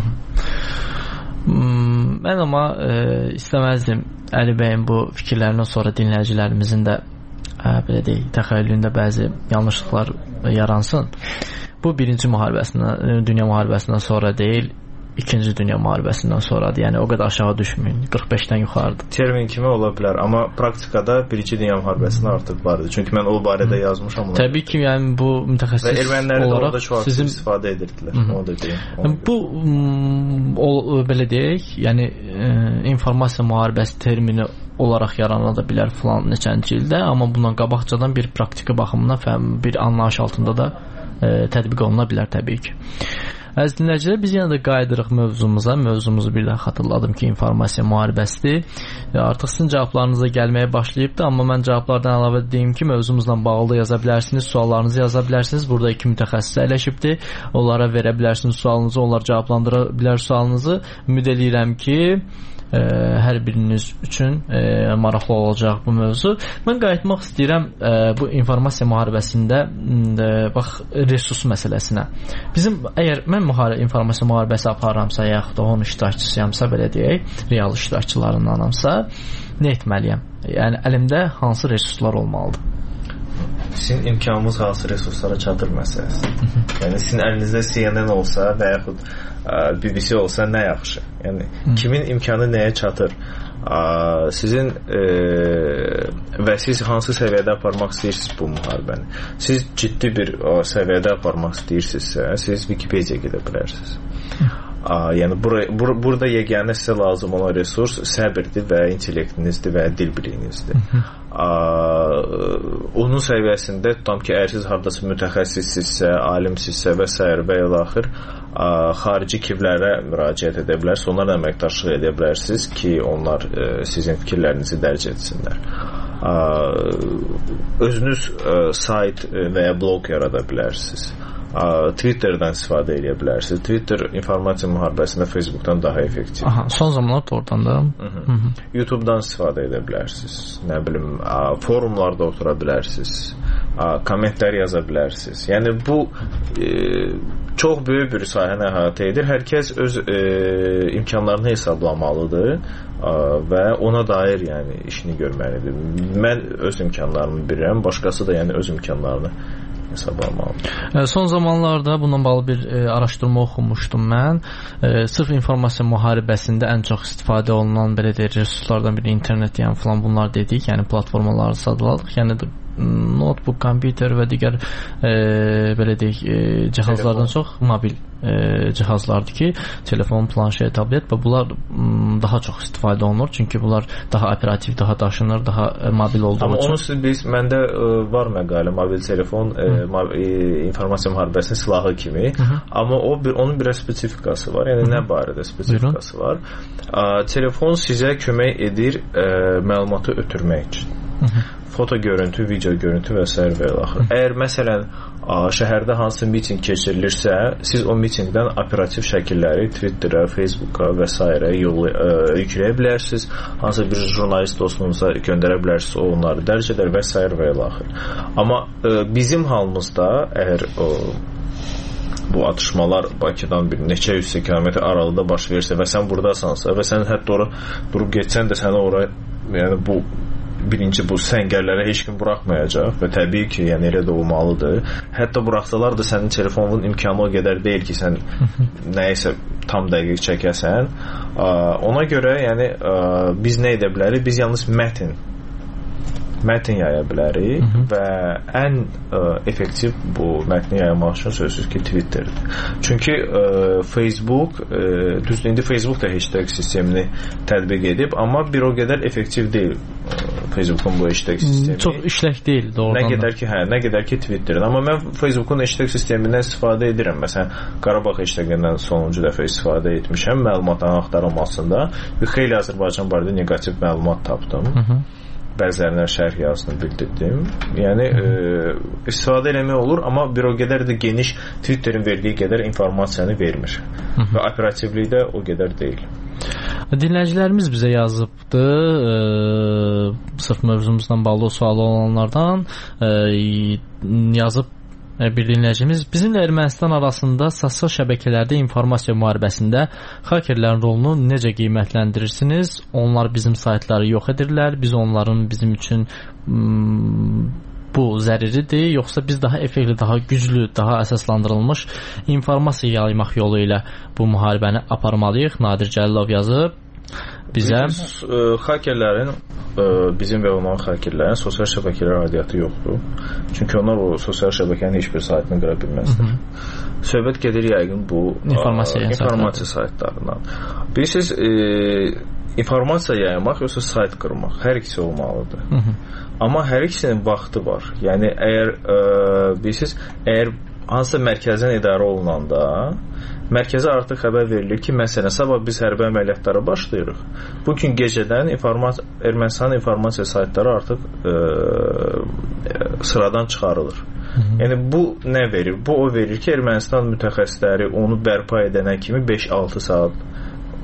Hmm, mən amma e, istəməzdim Əli bəyin bu fikirlərindən sonra dinləyicilərimizin də e, belə deyək, təxəyyülündə bəzi yanlışlıqlar yaransın. Bu birinci müharibəsindən, dünya müharibəsindən sonra deyil, İkinci Dünya müharibəsindən sonradır. Yəni o qədər aşağı düşməyin. qırx beşdən yuxarıdır. Termin kimi ola bilər, amma praktikada Birinci Dünya müharibəsində artıq vardı. Çünki mən o barədə yazmışam. Təbii ki, yəni bu mütəxəssis və ermənilər olaraq orada çox sizin istifadə edirdilər. Onu da deyim. Onu bu o, belə deyək, yəni e, informasiya müharibəsi termini olaraq yarana da bilər filan neçənci ildə, amma bundan qabaqcadan bir praktiki baxımından fəhəm, bir anlayış altında da e, tətbiq oluna bilər təbii ki. Əziz dinləyicilər, biz yenə də qayıdırıq mövzumuza. Mövzumuzu bir daha xatırladım ki, informasiya müharibəsidir. Artıq sizin cavablarınıza gəlməyə başlayıbdır, amma mən cavablardan əlavə deyim ki, mövzumuzla bağlı da yaza bilərsiniz, suallarınızı yaza bilərsiniz. Burada iki mütəxəssis əyləşibdir. Onlara verə bilərsiniz sualınızı, onlar cavablandıra bilər sualınızı. Ümid edirəm ki, e, hər biriniz üçün e, maraqlı olacaq bu mövzu. Mən qayıtmaq istəyirəm e, bu informasiya müharibəsində e, bax resurs məsələsinə. Bizim əgər mən müharibə informasiya müharibəsi aparıramsa, yaxud da onun iştirakçısıyamsa, belə deyək, real iştirakçılarındanamsa, nə etməliyəm? Yəni əlimdə hansı resurslar olmalıdır? Sizin imkanınız hansı resurslara çatır məsələsi. Yəni sizin əlinizdə C N N olsa və yaxud B B C olsa nə yaxşı. Yəni Hı. kimin imkanı nəyə çatır? Sizin e, və siz hansı səviyyədə aparmaq istəyirsiniz bu müharibəni? Siz ciddi bir o, səviyyədə aparmaq istəyirsinizsə, siz Wikipedia gedə bilərsiniz. Aa, yəni bura, bur burada yeganə sizə lazım olan resurs səbirdir və intellektinizdir və dil biliyinizdir. Aa, onun səviyyəsində tutam ki, əgər siz haradasa mütəxəssissizsə, alimsizsə və s. və ilaxır xarici kivlərə müraciət edə bilərsiniz, onlarla əməkdaşlıq edə bilərsiniz ki, onlar e, sizin fikirlərinizi dərc etsinlər. Aa, özünüz e, sayt və ya blog yarada bilərsiniz. Twitter'dan istifadə edə bilərsiniz. Twitter informasiya müharibəsində Facebook'dan daha effektiv. Aha, son zamanlarda oradan da. Hı -hı. Hı -hı. YouTube'dan istifadə edə bilərsiniz. Nə bilim, forumlarda otura bilərsiniz. Kommentlər yaza bilərsiniz. Yəni bu e, çox böyük bir sahəni əhatə edir. Hər kəs öz e, imkanlarını hesablamalıdır və ona dair yəni işini görməlidir. Mən öz imkanlarımı bilirəm, başqası da yəni öz imkanlarını hesablamalıdır. Son zamanlarda bununla bağlı bir e, araşdırma oxumuşdum mən. E, sırf informasiya müharibəsində ən çox istifadə olunan belə deyək resurslardan biri internet, yəni falan bunlar dedik, yəni platformaları sadaladık. Yəni notebook, kompüter və digər e, belə deyək e, cihazlardan çox mobil e, cihazlardır ki, telefon, planşet, tablet və bunlar m, daha çox istifadə olunur. Çünki bunlar daha operativ, daha daşınır, daha e, mobil olduğu Amma üçün. Amma onu biz, məndə e, var məqalə, mobil telefon e, mobil, e, informasiya müharibəsinin silahı kimi. Hı -hı. Amma o bir, onun bir spesifikası var. Yəni Hı -hı. nə barədə spesifikası Buyurun. var? A, telefon sizə kömək edir e, məlumatı ötürmək üçün. Hı -hı. Foto görüntü, video görüntü və s. və ilaxır. Əgər məsələn a, şəhərdə hansı miting keçirilirsə, siz o mitingdən operativ şəkilləri Twitter'a, Facebook'a və s. yolu yükləyə bilərsiniz. Hansı bir jurnalist dostunuza göndərə bilərsiniz, o onları dərc edər və s. və ilaxır. Amma e, bizim halımızda əgər o bu atışmalar Bakıdan bir neçə yüz kilometr aralıqda baş verirsə və sən buradasansa və sən hətta ora durub getsən də səni ora yəni bu birinci bu səngərlərə heç kim buraxmayacaq və təbii ki, yəni elə də olmalıdır. Hətta buraxsalar da sənin telefonun imkanı o qədər deyil ki, sən nəyisə tam dəqiq çəkəsən. Ona görə yəni biz nə edə bilərik? Biz yalnız mətn mətn yaya bilərik Hı -hı. və ən ə, effektiv bu mətni yaymaq üçün sözsüz ki Twitterdir. Çünki ə, Facebook ə, düzdür, indi Facebook da hashtag sistemini tətbiq edib, amma bir o qədər effektiv deyil ə, Facebook'un bu hashtag sistemi. Çox işlək deyil doğrudan. Nə qədər ki, hə, nə qədər ki Twitter'in. Amma mən Facebook'un hashtag sistemindən istifadə edirəm. Məsələn, Qarabağ hashtagindən sonuncu dəfə istifadə etmişəm məlumatların axtarılmasında və xeyli Azərbaycan barədə neqativ məlumat tapdım. Hı -hı. Bəzilərinə şərh yazını bildirdim. Yəni e, istifadə eləmək olur, amma bir o qədər də geniş Twitter'in verdiyi qədər informasiyanı vermir. Hı -hı. Və operativlikdə o qədər deyil. Dinləyicilərimiz bizə yazıbdı, e, sırf mövzumuzdan bağlı sualı olanlardan e, yazıb bir dinləyicimiz, bizimlə Ermənistan arasında sosial şəbəkələrdə informasiya müharibəsində hakerlərin rolunu necə qiymətləndirirsiniz? Onlar bizim saytları yox edirlər, biz onların bizim üçün m, bu zəruridir, yoxsa biz daha effektiv, daha güclü, daha əsaslandırılmış informasiya yaymaq yolu ilə bu müharibəni aparmalıyıq? Nadir Cəlilov yazıb bizə. Biz, e, hakerlərin e, bizim və onların hakerlərin sosial şəbəkələr aidiyyatı yoxdur. Çünki onlar o sosial şəbəkənin heç bir saytını qıra bilməzdir. Söhbət gedir yəqin bu informasiya, a, informasiya saytlarından. Bilirsiniz, e, informasiya yaymaq yoxsa sayt qırmaq, hər ikisi olmalıdır. Hı -hı. Amma hər ikisinin vaxtı var. Yəni əgər e, bilirsiniz, əgər hansısa mərkəzdən idarə olunanda mərkəzə artıq xəbər verilir ki, məsələn, sabah biz hərbi əməliyyatlara başlayırıq. Bu gün gecədən informasiya, Ermənistanın informasiya saytları artıq e, sıradan çıxarılır. Hı -hı. Yəni bu nə verir? Bu o verir ki, Ermənistan mütəxəssisləri onu bərpa edənə kimi beş altı saat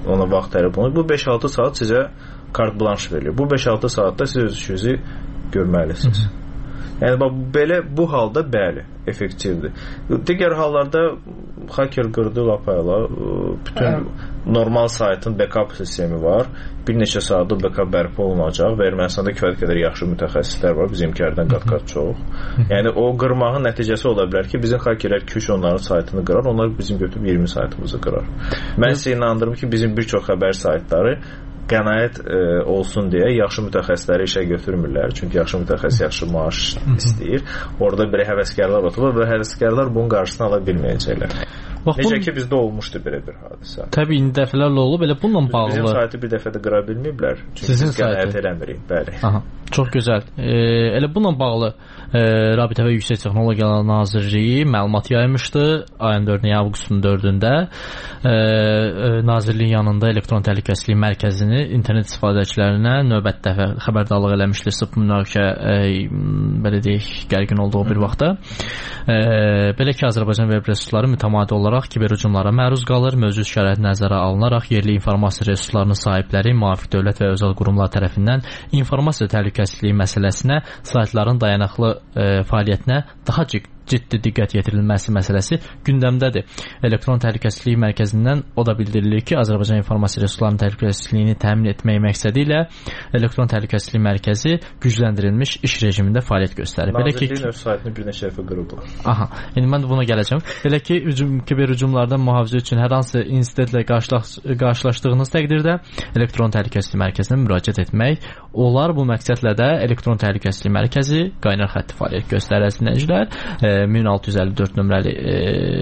ona vaxt tələb olunur. Bu beş altı saat sizə kart blanş verilir. Bu beş altı saatda siz öz işinizi görməlisiniz. Hı-hı. Yəni bax belə bu halda bəli, effektivdir. Digər hallarda hacker qırdı lapayla bütün Ə. normal saytın backup sistemi var. Bir neçə saatda backup bərpa olunacaq və Ermənistanda kifayət qədər yaxşı mütəxəssislər var, bizimkilərdən qat-qat çox. Yəni o qırmağın nəticəsi ola bilər ki, bizim hackerlər iki üç onların saytını qırar, onlar bizim götürüb iyirmi saytımızı qırar. Mən sizə inandırım ki, bizim bir çox xəbər saytları qənaət e, olsun deyə yaxşı mütəxəssisləri işə götürmürlər. Çünki yaxşı mütəxəssis yaxşı maaş istəyir. Orada bir həvəskarlar oturur və həvəskarlar bunun qarşısını ala bilməyəcəklər. Bax, necə bu... ki bizdə olmuşdu belə bir hadisə. Təbii indi dəfələrlə olub, elə bununla bağlı. Bizim saytı bir dəfə də qıra bilməyiblər. Çünki sizin biz qənaət eləmirik, bəli. Aha, çox gözəl. E, elə bununla bağlı e, Rabitə və Yüksək Texnologiyalar Nazirliyi məlumat yaymışdı ayın dördündə, avqustun dördündə. E, e, Nazirliyin yanında elektron təhlükəsizlik mərkəzini internet istifadəçilərinə növbəti dəfə xəbərdarlıq eləmişdi. Sıp münaqişə e, belə deyək, gərgin olduğu bir vaxtda. E, belə ki, Azərbaycan web resursları mütəmadi olaraq kiber hücumlara məruz qalır. Mövcud şərait nəzərə alınaraq yerli informasiya resurslarının sahibləri müvafiq dövlət və özəl qurumlar tərəfindən informasiya təhlükəsizliyi məsələsinə, saytların dayanıqlı e, fəaliyyətinə daha ciddi diqqət yetirilməsi məsələsi gündəmdədir. Elektron Təhlükəsizlik Mərkəzindən o da bildirilir ki, Azərbaycan informasiya resurslarının təhlükəsizliyini təmin etmək məqsədi ilə Elektron Təhlükəsizlik Mərkəzi gücləndirilmiş iş rejimində fəaliyyət göstərir. Belə ki, Nazirliyin öz saytını bir neçə dəfə qırıblar. Aha, indi mən də buna gələcəm. Belə ki, hücum, kiber hücumlardan mühafizə üçün hər hansı insidentlə qarşılaş, qarşılaşdığınız təqdirdə Elektron Təhlükəsizlik Mərkəzinə müraciət etmək olar. Bu məqsədlə də Elektron Təhlükəsizlik Mərkəzi qaynar xətti fəaliyyət göstərər dinləyicilər. min altı yüz əlli dörd nömrəli e,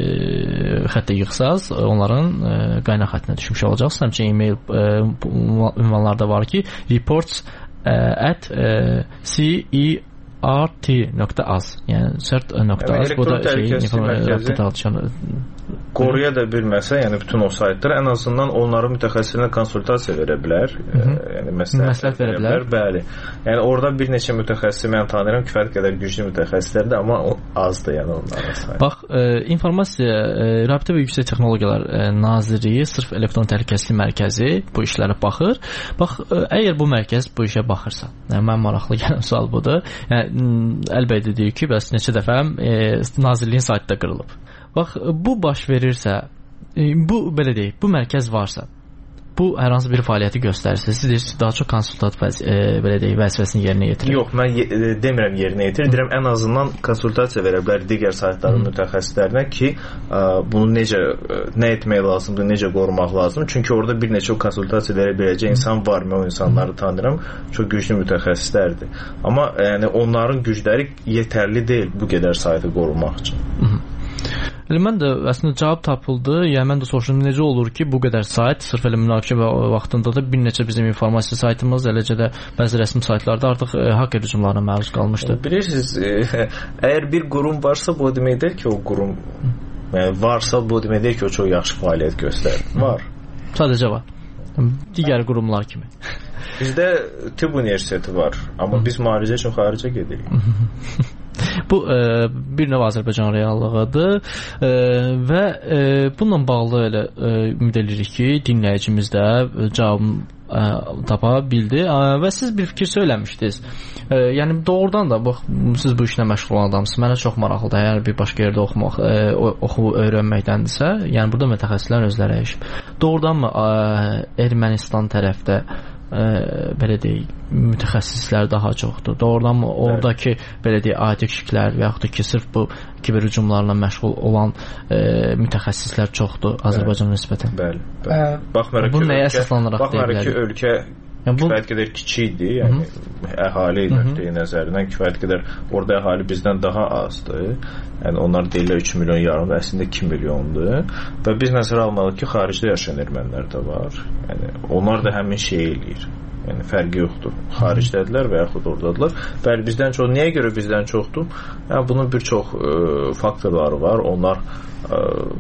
xəttə yığsaz, onların e, qaynar xəttinə düşmüş olacaqsınız. Həmçinin e-mail e, ünvanlarda var ki, reports e, at e, cert.az, yəni cert.az. Bu da şey, informasiya qoruya da bilməsə, yəni bütün o saytlar ən azından onların mütəxəssislərinə konsultasiya verə bilər. Ə, yəni məsləhət verə bilər. Bəli. Yəni orada bir neçə mütəxəssis mən tanıyıram, kifayət qədər güclü mütəxəssislərdir, amma o azdır yəni onların sayı. Bax, e, informasiya e, Rabitə və Yüksək Texnologiyalar e, Nazirliyi sırf elektron təhlükəsizlik mərkəzi bu işlərə baxır. Bax, e, əgər bu mərkəz bu işə baxırsa, yəni mən maraqlı gələn sual budur. Yəni əlbəttə deyir ki, bəs neçə dəfə e, Nazirliyin saytı da qırılıb. Bax, bu baş verirsə, bu belə deyək, bu mərkəz varsa, bu hər hansı bir fəaliyyəti göstərirsə, siz deyirsiniz, daha çox konsultat e, belə deyək, vəzifəsini yerinə yetirir. Yox, mən ye demirəm yerinə yetirir, deyirəm ən azından konsultasiya verə bilər digər saytların mütəxəssislərinə ki, ə, bunu necə, nə etmək lazımdır, necə qorumaq lazımdır. Çünki orada bir neçə konsultasiya verə biləcək insan var, mən o insanları tanıyıram, çox güclü mütəxəssislərdir. Amma yəni onların gücləri yetərli deyil bu qədər saytı qorumaq üçün. Hı -hı. Elə mən də əslində cavab tapıldı. Yəni mən də soruşdum necə olur ki, bu qədər sayt sırf elə münaqişə vaxtında da bir neçə bizim informasiya saytımız, eləcə də bəzi rəsmi saytlarda artıq e, hacker hücumlarına məruz qalmışdı. Bilirsiniz, e, əgər bir qurum varsa, bu deməkdir ki, o qurum yəni varsa, bu deməkdir ki, o çox yaxşı fəaliyyət göstərir. Var. Sadəcə var. Digər qurumlar kimi. Bizdə tibb universiteti var, amma biz müalicə üçün xaricə gedirik. Bu e, bir növ Azərbaycan reallığıdır e, və e, bununla bağlı elə e, ümid edirik ki, dinləyicimiz də cavabını e, tapa bildi e, və siz bir fikir söyləmişdiniz. E, yəni doğrudan da bax, siz bu işlə məşğul olan adamsınız. Mənə çox maraqlıdır. Əgər bir başqa yerdə oxumaq, e, oxu öyrənməkdəndirsə, yəni burada mütəxəssislər özləri işib. Doğrudanmı e, Ermənistan tərəfdə Ə, belə deyək, mütəxəssislər daha çoxdur. Doğrudanmı oradakı belə deyək, adi kişilər və yaxud da ki, sırf bu kiber hücumlarla məşğul olan ə, mütəxəssislər çoxdur Azərbaycana nisbətən? Bəli. bəli. Baxmayaraq ki, nəyə əsaslanaraq baxmayaraq ki, ölkə yəni bu kifayət qədər kiçikdir, yəni Hı -hı. əhali nöqteyi nəzərindən kifayət qədər orada əhali bizdən daha azdır. Yəni onlar deyirlər üç milyon yarım, əslində iki milyondur. Və biz nəzərə almalıyıq ki, xaricdə yaşayan ermənilər də var. Yəni onlar da həmin şey eləyir. Yəni fərqi yoxdur. Xaricdədirlər və yaxud oradadılar. Bəli, bizdən çox. Niyə görə bizdən çoxdur? Yəni bunun bir çox ə, faktorları var. Onlar ə,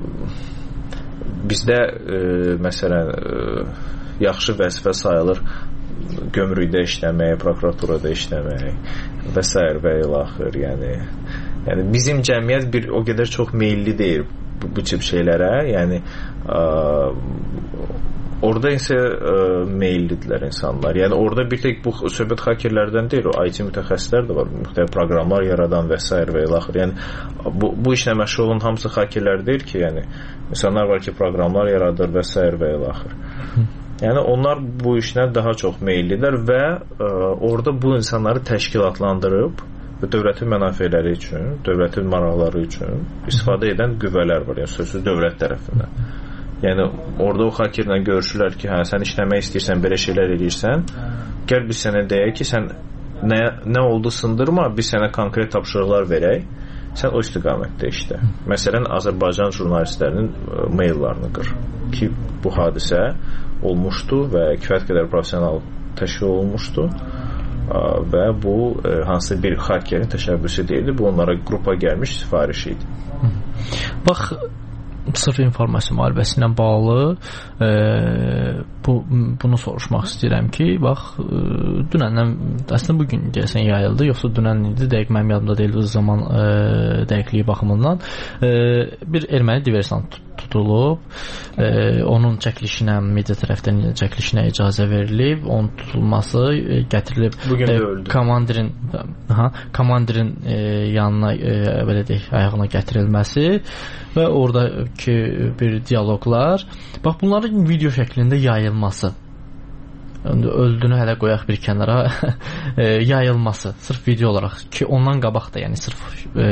bizdə ə, məsələn ə, yaxşı vəzifə sayılır gömrükdə işləmək, prokuraturada işləmək və s. və ilaxır. Yəni, yəni bizim cəmiyyət bir o qədər çox meyilli deyil bu, bu tip şeylərə. Yəni ə, orada isə ə, meyillidirlər insanlar. Yəni orada bir tek bu söhbət hakerlərdən deyil, o I T mütəxəssislər də var, müxtəlif proqramlar yaradan və s. və ilə axır. Yəni bu bu işlə məşğul olan hamısı hakerlər deyil ki, yəni insanlar var ki, proqramlar yaradır və s. və ilə axır. Yəni onlar bu işlə daha çox meyillidirlər və ə, orada bu insanları təşkilatlandırıb və dövlətin mənafeləri üçün, dövlətin maraqları üçün istifadə edən qüvvələr var, yəni sözsüz dövlət tərəfindən. Yəni orada o hakerlə görüşürlər ki, hə, sən işləmək istəyirsən, belə şeylər edirsən, gəl biz sənə deyək ki, sən nə, nə oldu sındırma, biz sənə konkret tapşırıqlar verək, sən o istiqamətdə işlə. Məsələn, Azərbaycan jurnalistlərinin maillarını qır ki, bu hadisə olmuşdu və kifayət qədər professional təşkil olunmuşdu və bu hansı bir hakerin təşəbbüsü deyildi, bu onlara qrupa gəlmiş sifariş idi. Bax, sırf informasiya müharibəsi ilə bağlı e, bu, bunu soruşmaq istəyirəm ki, bax, e, dünəndən, əslində bugün deyəsən yayıldı, yoxsa dünən idi, dəqiq mənim yadımda deyil, o zaman e, dəqiqliyi baxımından e, bir erməni diversant tutulub, e, onun çəkilişinə, media tərəfdən çəkilişinə icazə verilib, onun tutulması e, gətirilib bugün e, də öldü. Komandirin aha, komandirin e, yanına e, belə deyək, ayağına gətirilməsi və oradakı bir dialoqlar, bax bunların video şəklində yayılması, öldüyünü hələ qoyaq bir kənara, e, yayılması sırf video olaraq ki, ondan qabaq da, yəni sırf e,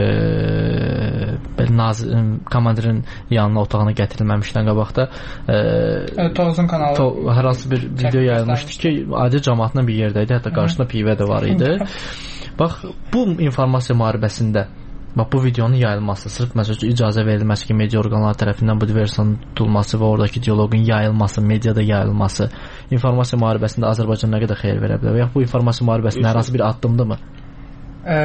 belə nazir, komandirin yanına, otağına gətirilməmişdən qabaq da e, Tovuzun kanalı to, hər hansı bir video yayılmışdı ki, adi cəmaatla bir yerdəydi, hətta qarşısında pivə də var idi. Bax, bu informasiya müharibəsində bax, bu videonun yayılması, sırf məsələn icazə verilməsi ki, media orqanları tərəfindən bu diversanın tutulması və oradakı dialoqun yayılması, mediada yayılması informasiya müharibəsində Azərbaycan nə qədər xeyir verə bilər? Və ya bu informasiya müharibəsində hər hansı bir addımdır mı? E,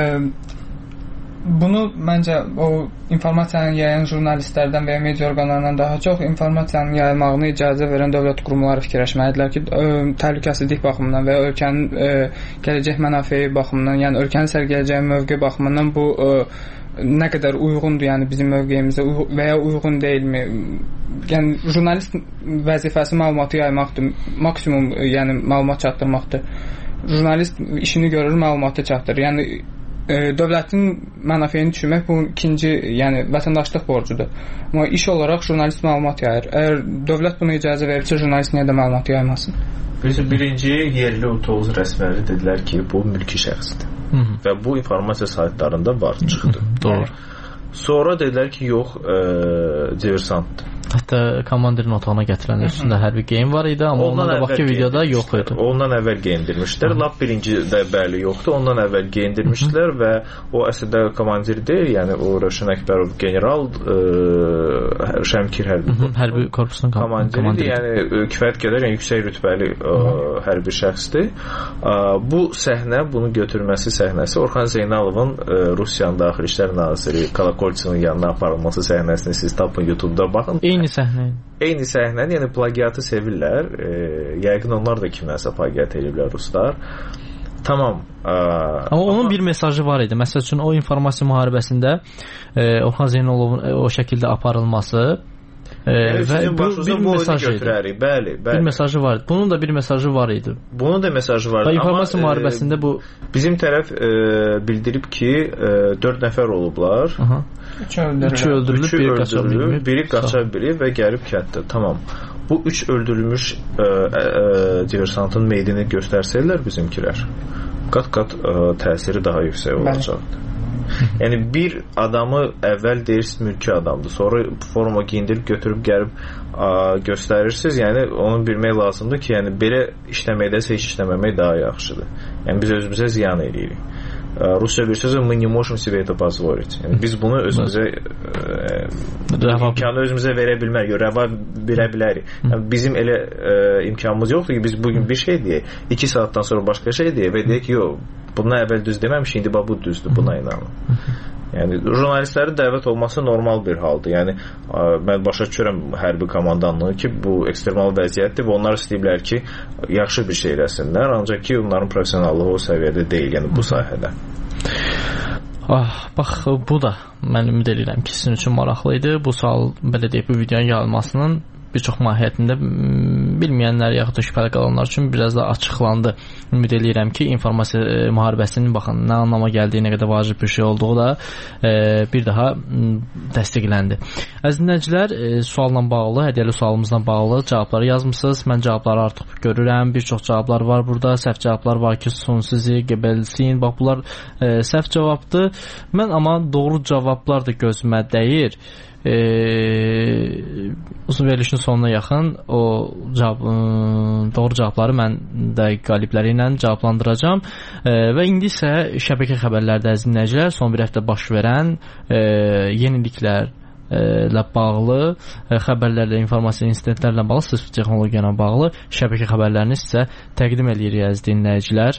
bunu məncə o informasiyanı yayan jurnalistlərdən və ya media orqanlarından daha çox informasiyanın yayılmağına icazə verən dövlət qurumları fikirləşməlidirlər ki, ə, təhlükəsizlik baxımından və ya ölkənin ə, gələcək mənafeyi baxımından, yəni ölkənin sərgiləyəcəyi mövqe baxımından bu ə, nə qədər uyğundur, yəni bizim mövqeyimizə və ya uyğun deyilmi? Yəni jurnalist vəzifəsi məlumatı yaymaqdır, maksimum yəni məlumat çatdırmaqdır. Jurnalist işini görür, məlumatı çatdırır. Yəni e, dövlətin mənafeyini düşürmək bu ikinci, yəni vətəndaşlıq borcudur. Amma iş olaraq jurnalist məlumat yayır. Əgər dövlət buna icazə verirsə, jurnalist niyə də məlumat yaymasın? Birinci yerli Tovuz rəsmiləri dedilər ki, bu mülki şəxsdir. Hı -hı. Və bu informasiya saytlarında var, çıxdı. Doğru. Sonra dedilər ki, yox, e, diversantdır. Hətta komandirin otağına gətirəndə üstündə hərbi geyim var idi, amma ondan qabaqki videoda yox idi. Ondan əvvəl geyindirmişdilər. Lap birincidə bəli yoxdur. Ondan əvvəl geyindirmişdilər və o əslində komandir deyil, yəni o Rövşən Əkbərov general e, Şəmkir hərbi, hərbi korpusunun komandiridir. Yəni kifayət qədər, yəni yüksək rütbəli e, hərbi şəxsdir. E, bu səhnə, bunu götürməsi səhnəsi Orxan Zeynalovun e, Rusiyanın Daxili İşlər naziri Kolokolçinin yanına aparılması səhnəsini siz tapın YouTube-da baxın. Eyni səhnə. Eyni səhnə, yəni plagiatı sevirlər. E, yəqin onlar da kiməsə plagiat ediblər ruslar. Tamam. E, amma onun bir mesajı var idi. Məsəl üçün o informasiya müharibəsində e, Orxan Zeynalovun e, o şəkildə aparılması e, yəni, və bu bir mesaj idi. Bəli, bəli. Bir mesajı var idi. Bunun da bir mesajı var idi. Bunun da mesajı var idi. İnformasiya amma müharibəsində e, bu bizim tərəf e, bildirib ki, e, dörd nəfər olublar. Aha. Üç öldürülüb, Üçü öldürülüb, Üçü biri öldürülüb, qaça bilmir, biri qaça bilib və gəlib kətdə. Tamam. Bu üç öldürülmüş e, e, diversantın meydini göstərsələr bizimkilər, qat-qat e, təsiri daha yüksək olacaqdır. Yəni bir adamı əvvəl deyirsiniz mülki adamdır, sonra forma giyindirib götürüb gəlib ə, göstərirsiniz. Yəni onu bilmək lazımdır ki, yəni belə işləməkdəsə heç işləməmək daha yaxşıdır. Yəni biz özümüzə ziyan edirik. Rusya bir sözü мы не можем себе это позволить. Yəni biz bunu özümüzə ə, imkanı özümüzə verə bilmərik, rəva verə bilərik. Yəni bizim elə ə, imkanımız yoxdur ki, biz bugün bir şey deyək, iki saatdan sonra başqa şey deyək və deyək ki, yox, bundan əvvəl düz deməmiş, indi bu düzdür, buna inanın. Yəni jurnalistlərin dəvət olması normal bir haldır. Yəni ə, mən başa düşürəm hərbi komandanlığı ki, bu ekstremal vəziyyətdir və onlar istəyiblər ki, yaxşı bir şey eləsinlər, ancaq ki, onların professionallığı o səviyyədə deyil, yəni bu sahədə. Ah, bax, bu da mən ümid edirəm ki, sizin üçün maraqlı idi. Bu sual, belə deyək, bu videonun yayılmasının bir çox mahiyyətində bilməyənlər yaxud da şübhəli qalanlar üçün biraz da açıqlandı. Ümid edirəm ki, informasiya müharibəsinin baxın nə anlama gəldiyi, nə qədər vacib bir şey olduğu da e, bir daha təsdiqləndi. Əziz dinləyicilər, e, sualla bağlı, hədiyyəli sualımızla bağlı cavabları yazmısınız. Mən cavabları artıq görürəm. Bir çox cavablar var burada. Səhv cavablar var ki, son sizi gebelsin. Bax, bunlar e, səhv cavabdır. Mən amma doğru cavablar da gözümə dəyir. E, uzun verilişin sonuna yaxın o cavab, e, doğru cavabları mən də qalibləri ilə cavablandıracağım. E, və indi isə şəbəkə xəbərlərdə əziz dinləyicilər, son bir həftə baş verən e, yeniliklər ilə bağlı, xəbərlərlə, informasiya insidentlərlə bağlı, spesifik texnologiya ilə bağlı şəbəkə xəbərlərini sizə təqdim edirik əziz dinləyicilər.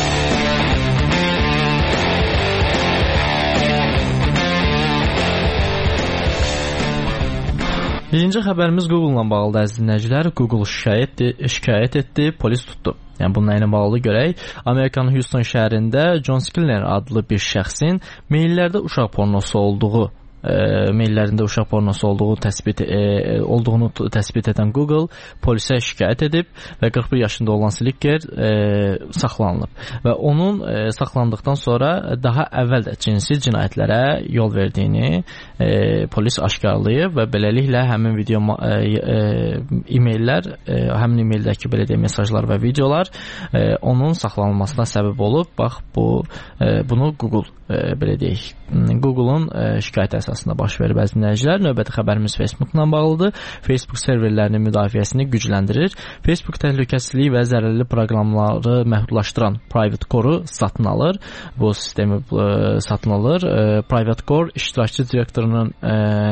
Birinci xəbərimiz Google-la bağlıdır əziz dinləyicilər. Google şikayət, şikayət etdi, polis tutdu. Yəni bununla ilə bağlı görək. Amerikanın Houston şəhərində John Skinner adlı bir şəxsin meyllərdə uşaq pornosu olduğu E, meyllərində uşaq pornosu olduğu təsbit e, olduğunu təsbit edən Google polisə şikayət edib və qırx bir yaşında olan Slicker e, saxlanılıb və onun e, saxlandıqdan sonra daha əvvəl də cinsi cinayətlərə yol verdiyini e, polis aşkarlayıb və beləliklə həmin video e, e, e-maillər, e, həmin e-maildəki belə deyək mesajlar və videolar e, onun saxlanılmasına səbəb olub. Bax bu e, bunu Google e, belə deyək Google-un e, şikayət əsasında baş verib əziz dinləyicilər. Növbəti xəbərimiz Facebook-la bağlıdır. Facebook serverlərinin müdafiəsini gücləndirir. Facebook təhlükəsizlik və zərərli proqramları məhdudlaşdıran Private Core-u satın alır. Bu sistemi e, satın alır. E, Private Core iştirakçı direktorunun e,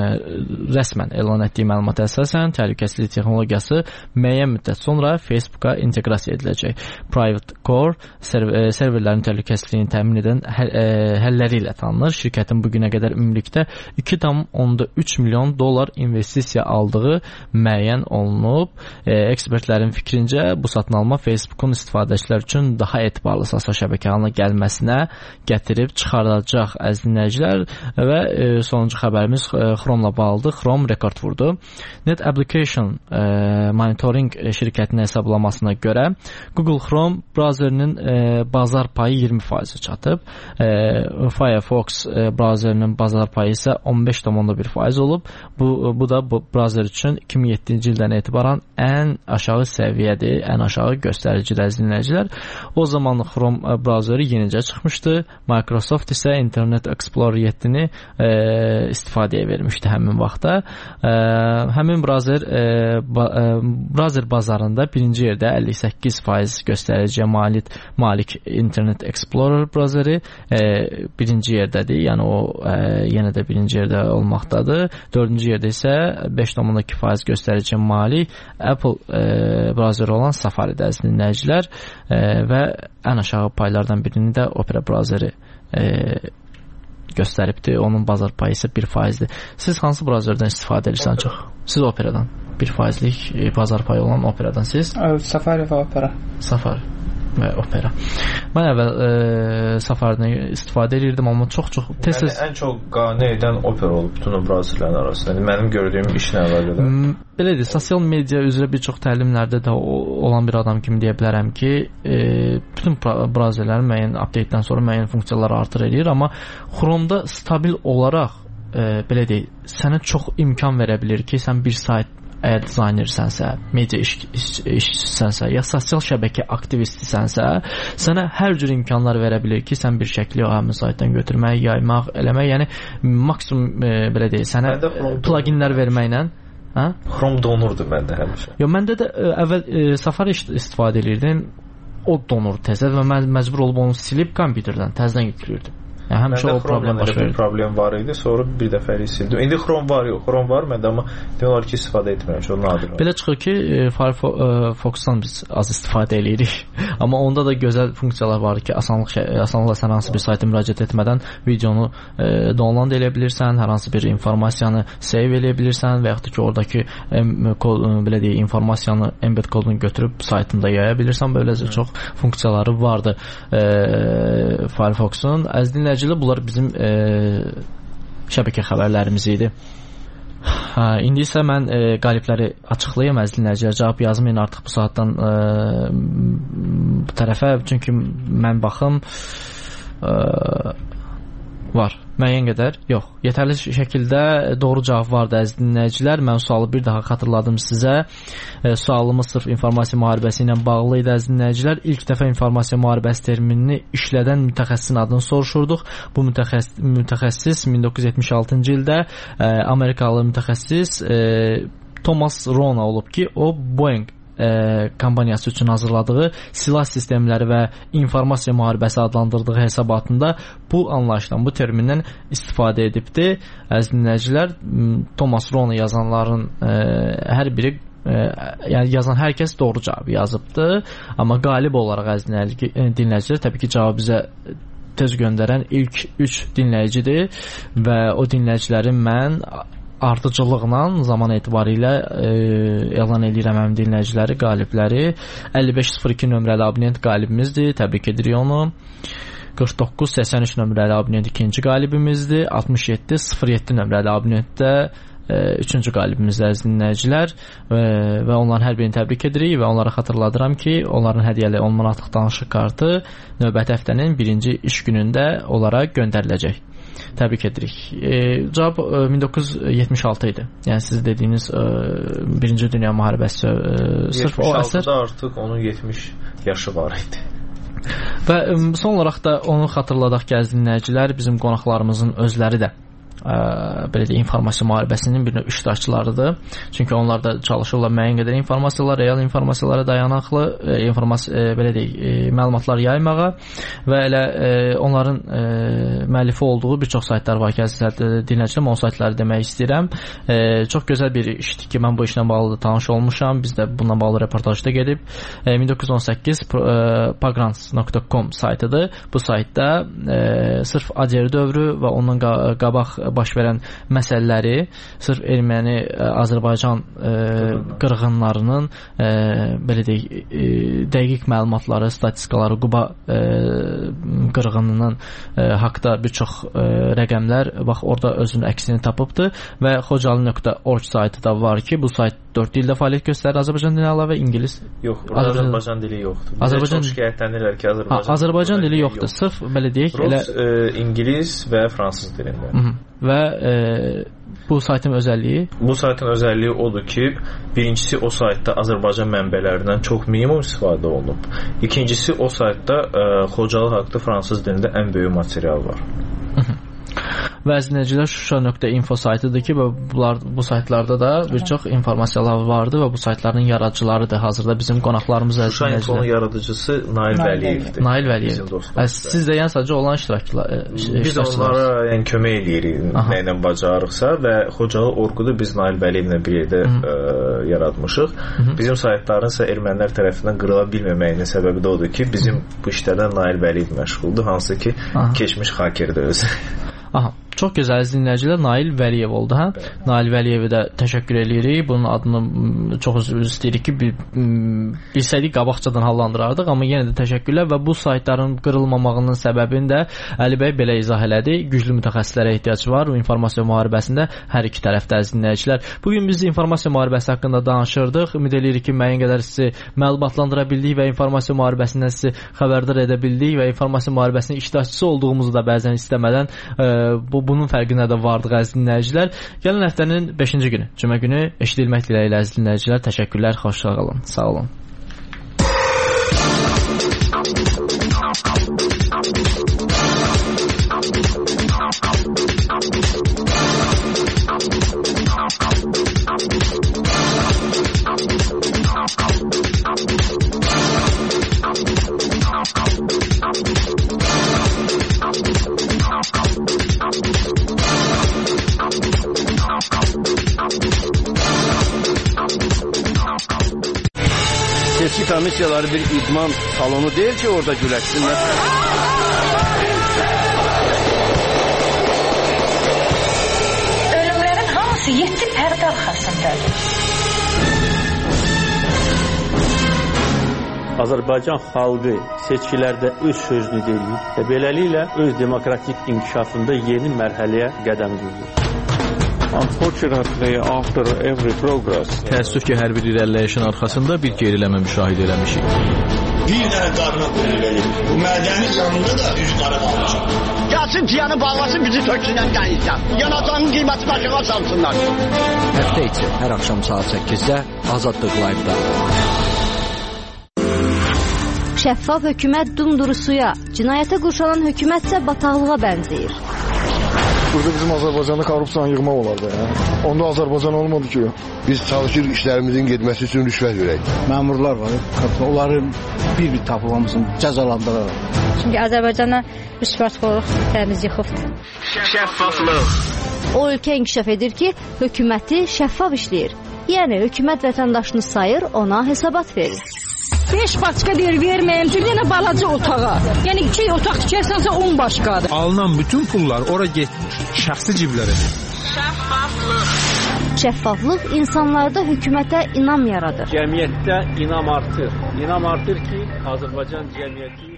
rəsmən elan etdiyi məlumata əsasən təhlükəsizlik texnologiyası müəyyən müddət sonra Facebook-a inteqrasiya ediləcək. Private Core server, serverlərin təhlükəsizliyini təmin edən həl, e, həlləri ilə tanınır. Şirkətin bugünə qədər ümumilikdə iki tam onda üç milyon dollar investisiya aldığı müəyyən olunub. E, ekspertlərin fikrincə bu satın alma Facebookun istifadəçilər üçün daha etibarlı sosial şəbəkə halına gəlməsinə gətirib çıxardacaq əziz dinləyicilər. Və e, sonuncu xəbərimiz e, Chrome-la bağlıdır. Chrome rekord vurdu. Net Application e, Monitoring şirkətinin hesablamasına görə Google Chrome browserinin e, bazar payı iyirmi faiz çatıb. E, Firefox e, browserinin bazar payı isə on beş tam onda bir faiz olub. Bu, bu da bu browser üçün iki min yeddinci ildən etibarən ən aşağı səviyyədir, ən aşağı göstəricidir əziz dinləyicilər. O zaman Chrome browseri yenicə çıxmışdı. Microsoft isə Internet Explorer yeddini e, istifadəyə vermişdi həmin vaxtda. E, həmin browser e, ba, e, browser bazarında birinci yerdə əlli səkkiz faiz göstəriciyə malik, malik Internet Explorer browseri e, birinci yerdədir. Yəni o e, yenə də birinci yerdə olmaqdadır. Dördüncü yerdə isə beş tam onda iki faiz göstəriciyə malik Apple e, browseri olan Safari-də əziz dinləyicilər e, və ən aşağı paylardan birini də Opera browseri e, göstəribdir. Onun bazar payı isə bir faizdir. Siz hansı browserdən istifadə edirsiniz çox? Siz Operadan. bir faizlik e, bazar payı olan Operadan siz? Safari və Opera. Safari və Opera. Mən əvvəl e, Safari-dən istifadə edirdim, amma çox-çox tez-tez ən çox qane edən Opera olub bütün browserlərin arasında. Yəni mənim gördüyüm işlə əlaqədar. Belədir, sosial media üzrə bir çox təlimlərdə də olan bir adam kimi deyə bilərəm ki, e, bütün browserlərin müəyyən update-dən sonra müəyyən funksiyaları artır edir, amma Chrome-da stabil olaraq e, belə deyək, sənə çox imkan verə bilir ki, sən bir sayt əgər dizaynersənsə, media iş, iş, işçisənsə, ya sosial şəbəkə aktivistisənsə, sənə hər cür imkanlar verə bilir ki, sən bir şəkli o həmin saytdan götürmək, yaymaq, eləmək, yəni maksimum e, belə deyək, sənə pluginlər verməklə. Hə? Chrome donurdu məndə həmişə. Yox, məndə də ə, əvvəl ə, Safari istifadə edirdim. O donur tezə və mən məcbur olub onu silib kompüterdən təzədən yükləyirdim. Yəni həmişə o problem baş verir. Problem var idi, sonra bir dəfəlik sildim. İndi Chrome var, yox, Chrome var məndə, amma deyilir ki, istifadə etmirəm, çox nadir. Belə çıxır ki, Firefox-dan biz az istifadə edirik. Amma onda da gözəl funksiyalar var ki, asanlıq asanlıqla sən hansı bir sayta müraciət etmədən videonu e, download edə bilirsən, hər hansı bir informasiyanı save edə bilirsən və yaxud da ki, oradakı em, kod, belə deyək, informasiyanı embed kodunu götürüb saytında yaya bilirsən. Böyləcə çox funksiyaları vardı e, Firefox-un. Əziz dinləyicilər, bunlar bizim e, şəbəkə xəbərlərimiz idi. Hə, indi isə mən e, qalibləri açıqlayım əziz dinləyicilər. Cavab yazmayın artıq bu saatdan e, bu tərəfə, çünki mən baxım e, var. Müəyyən qədər yox. Yetərli şəkildə doğru cavab vardı əziz dinləyicilər. Mən sualı bir daha xatırladım sizə. E, sualımız sırf informasiya müharibəsi ilə bağlı idi əziz dinləyicilər. İlk dəfə informasiya müharibəsi terminini işlədən mütəxəssisin adını soruşurduq. Bu mütəxəssis, mütəxəssis min doqquz yüz yetmiş altıncı ildə e, Amerikalı mütəxəssis e, Thomas Rona olub ki, o Boeing E, kampaniyası üçün hazırladığı silah sistemləri və informasiya müharibəsi adlandırdığı hesabatında bu anlayışdan, bu termindən istifadə edibdi. Əziz dinləyicilər, Thomas Rona yazanların e, hər biri e, yəni yazan hər kəs doğru cavabı yazıbdı, amma qalib olaraq əziz dinləyicilər təbii ki cavabı bizə tez göndərən ilk üç dinləyicidir və o dinləyicilərin mən ardıcıllıqla zaman etibarilə e, elan edirəm həmin dinləyiciləri, qalibləri. əlli beş sıfır iki nömrəli abonent qalibimizdir, təbrik edirik onu. qırx doqquz səksən üç nömrəli abonent ikinci qalibimizdir. altmış yeddi sıfır yeddi nömrəli abonent də e, üçüncü qalibimizdir əziz dinləyicilər e, və onların hər birini təbrik edirik və onlara xatırladıram ki, onların hədiyyəli on manatlıq danışıq kartı növbəti həftənin birinci iş günündə onlara göndəriləcək. Təbrik edirik. E, cavab e, min doqquz yüz yetmiş altı idi. Yəni siz dediyiniz e, Birinci Dünya müharibəsi e, sırf o əsər. yetmiş altıda artıq onun yetmiş yaşı var idi. Və e, son olaraq da onu xatırladaq ki, əziz dinləyicilər, bizim qonaqlarımızın özləri də ə, belə deyək, informasiya müharibəsinin bir növ iştirakçılarıdır. Çünki onlar da çalışırlar müəyyən qədər informasiyalar, real informasiyalara dayanaqlı e, informasiya e, belə deyək, e, məlumatlar yaymağa və elə e, onların e, müəllifi olduğu bir çox saytlar var ki, əziz dinləyicilər, o saytları demək istəyirəm. E, çox gözəl bir işdir ki, mən bu işlə bağlı tanış olmuşam. Biz də bununla bağlı reportajda gedib e, min doqquz yüz on səkkiz pagrants nöqtə com saytıdır. Bu saytda e, sırf ADR dövrü və ondan qabaq baş verən məsələləri sırf erməni Azərbaycan e, qırğınlarının e, belə deyək, e, dəqiq məlumatları, statistikaları, Quba e, qırğınının e, haqqda bir çox e, rəqəmlər bax orada özünün əksini tapıbdı və xocalı nöqtə org saytı da var ki, bu sayt dörd dildə fəaliyyət göstərir. Azərbaycan dili əlavə ingilis. Yox, Azərbaycan, Azərbaycan dili yoxdur. Azərbaycan çox şikayətlənirlər ki, Azərbaycan, ha, Azərbaycan dili yoxdur. Yoxdur. Sırf belə deyək, Rus, elə e, ingilis və fransız dilində. Hı -hı. Və e, bu saytın özəlliyi? Bu saytın özəlliyi odur ki, birincisi o saytda Azərbaycan mənbələrindən çox minimum istifadə olunub. İkincisi o saytda e, Xocalı haqqında fransız dilində ən böyük material var. Hı -hı. Və əzinəcilər Şuşa nöqtə info saytıdır ki, bunlar, bu saytlarda da bir çox informasiyalar vardı və bu saytların yaradıcılarıdır. Hazırda bizim qonaqlarımız əzinəcilər. Şuşa infonun yaradıcısı Nail Vəliyevdir. Nail Vəliyev. Siz də yəni sadəcə olan iştirakçılar. Biz onlara yəni kömək eləyirik nə ilə bacarıqsa və Xocalı orqudu biz Nail Vəliyevlə bir yerdə ə, yaratmışıq. Hı -hı. Bizim saytların isə ermənilər tərəfindən qırıla bilməməyinin səbəbi də odur ki, bizim bu işlərdən Nail Vəliyev məşğuldur, hansı ki, Aha. keçmiş hakerdir özü. Aha. Çox gözəl dinləyicilər, Nail Vəliyev oldu, hə? Bəli. Nail Vəliyevə də təşəkkür edirik. Bunun adını çox üzr istəyirik ki, bilsəydik qabaqcadan hallandırardıq, amma yenə də təşəkkürlər və bu saytların qırılmamağının səbəbini də Əli bəy belə izah elədi. Güclü mütəxəssislərə ehtiyac var bu informasiya müharibəsində hər iki tərəfdə əziz dinləyicilər. Bu gün biz informasiya müharibəsi haqqında danışırdıq. Ümid edirik ki, müəyyən qədər sizi məlumatlandıra bildik və informasiya müharibəsindən sizi xəbərdar edə bildik və informasiya müharibəsinin iştirakçısı olduğumuzu da bəzən istəmədən e, bu bunun fərqinə də vardıq əziz dinləyicilər. Gələn həftənin beşinci günü, cümə günü eşidilmək diləyilə əziz dinləyicilər. Təşəkkürlər, xoşça qalın. Sağ olun. Seçki komissiyaları bir idman salonu deyil ki, orada güləşsinlər. Ölümlərin hamısı yeddi pərdə arxasındadır. Azərbaycan xalqı seçkilərdə öz sözünü deyir və beləliklə öz demokratik inkişafında yeni mərhələyə qədəm qoyur. Unfortunately, after every progress, təəssüf ki, hər bir irəliləyişin arxasında bir geriləmə müşahidə eləmişik. Bir dənə qarına qulluq edir. Bu mədəni canında da üz qara qalmışıq. Gəlsin ciyanı bağlasın, bizi töksünən dənizdən. Yanacağının qiymətini aşağı salsınlar. Həftə içi hər axşam saat səkkizdə Azadlıq Live-da. Şəffaf hökumət dumduru suya, cinayətə qurşanan hökumətsə bataqlığa bənzəyir. Burada bizim Azərbaycanda korrupsiyanı yığmaq olardı. Ya. Onda Azərbaycan olmadı ki. Biz çalışırıq işlərimizin getməsi üçün rüşvət verək. Məmurlar var, onların bir-bir tapılmasını cəzalandırır. Çünki Azərbaycana rüşvətxorluq təmiz yıxıbdır. Şəffaflıq. O ölkə inkişaf edir ki, hökuməti şəffaf işləyir. Yəni hökumət vətəndaşını sayır, ona hesabat verir. beş başqa deyir verməyim, bir dənə balaca otağa. Yəni iki otaq tikərsənsə on başqadır. Alınan bütün pullar ora getmir, şəxsi ciblərə. Şəffaflıq. Şəffaflıq insanlarda hökumətə inam yaradır. Cəmiyyətdə inam artır. İnam artır ki, Azərbaycan cəmiyyəti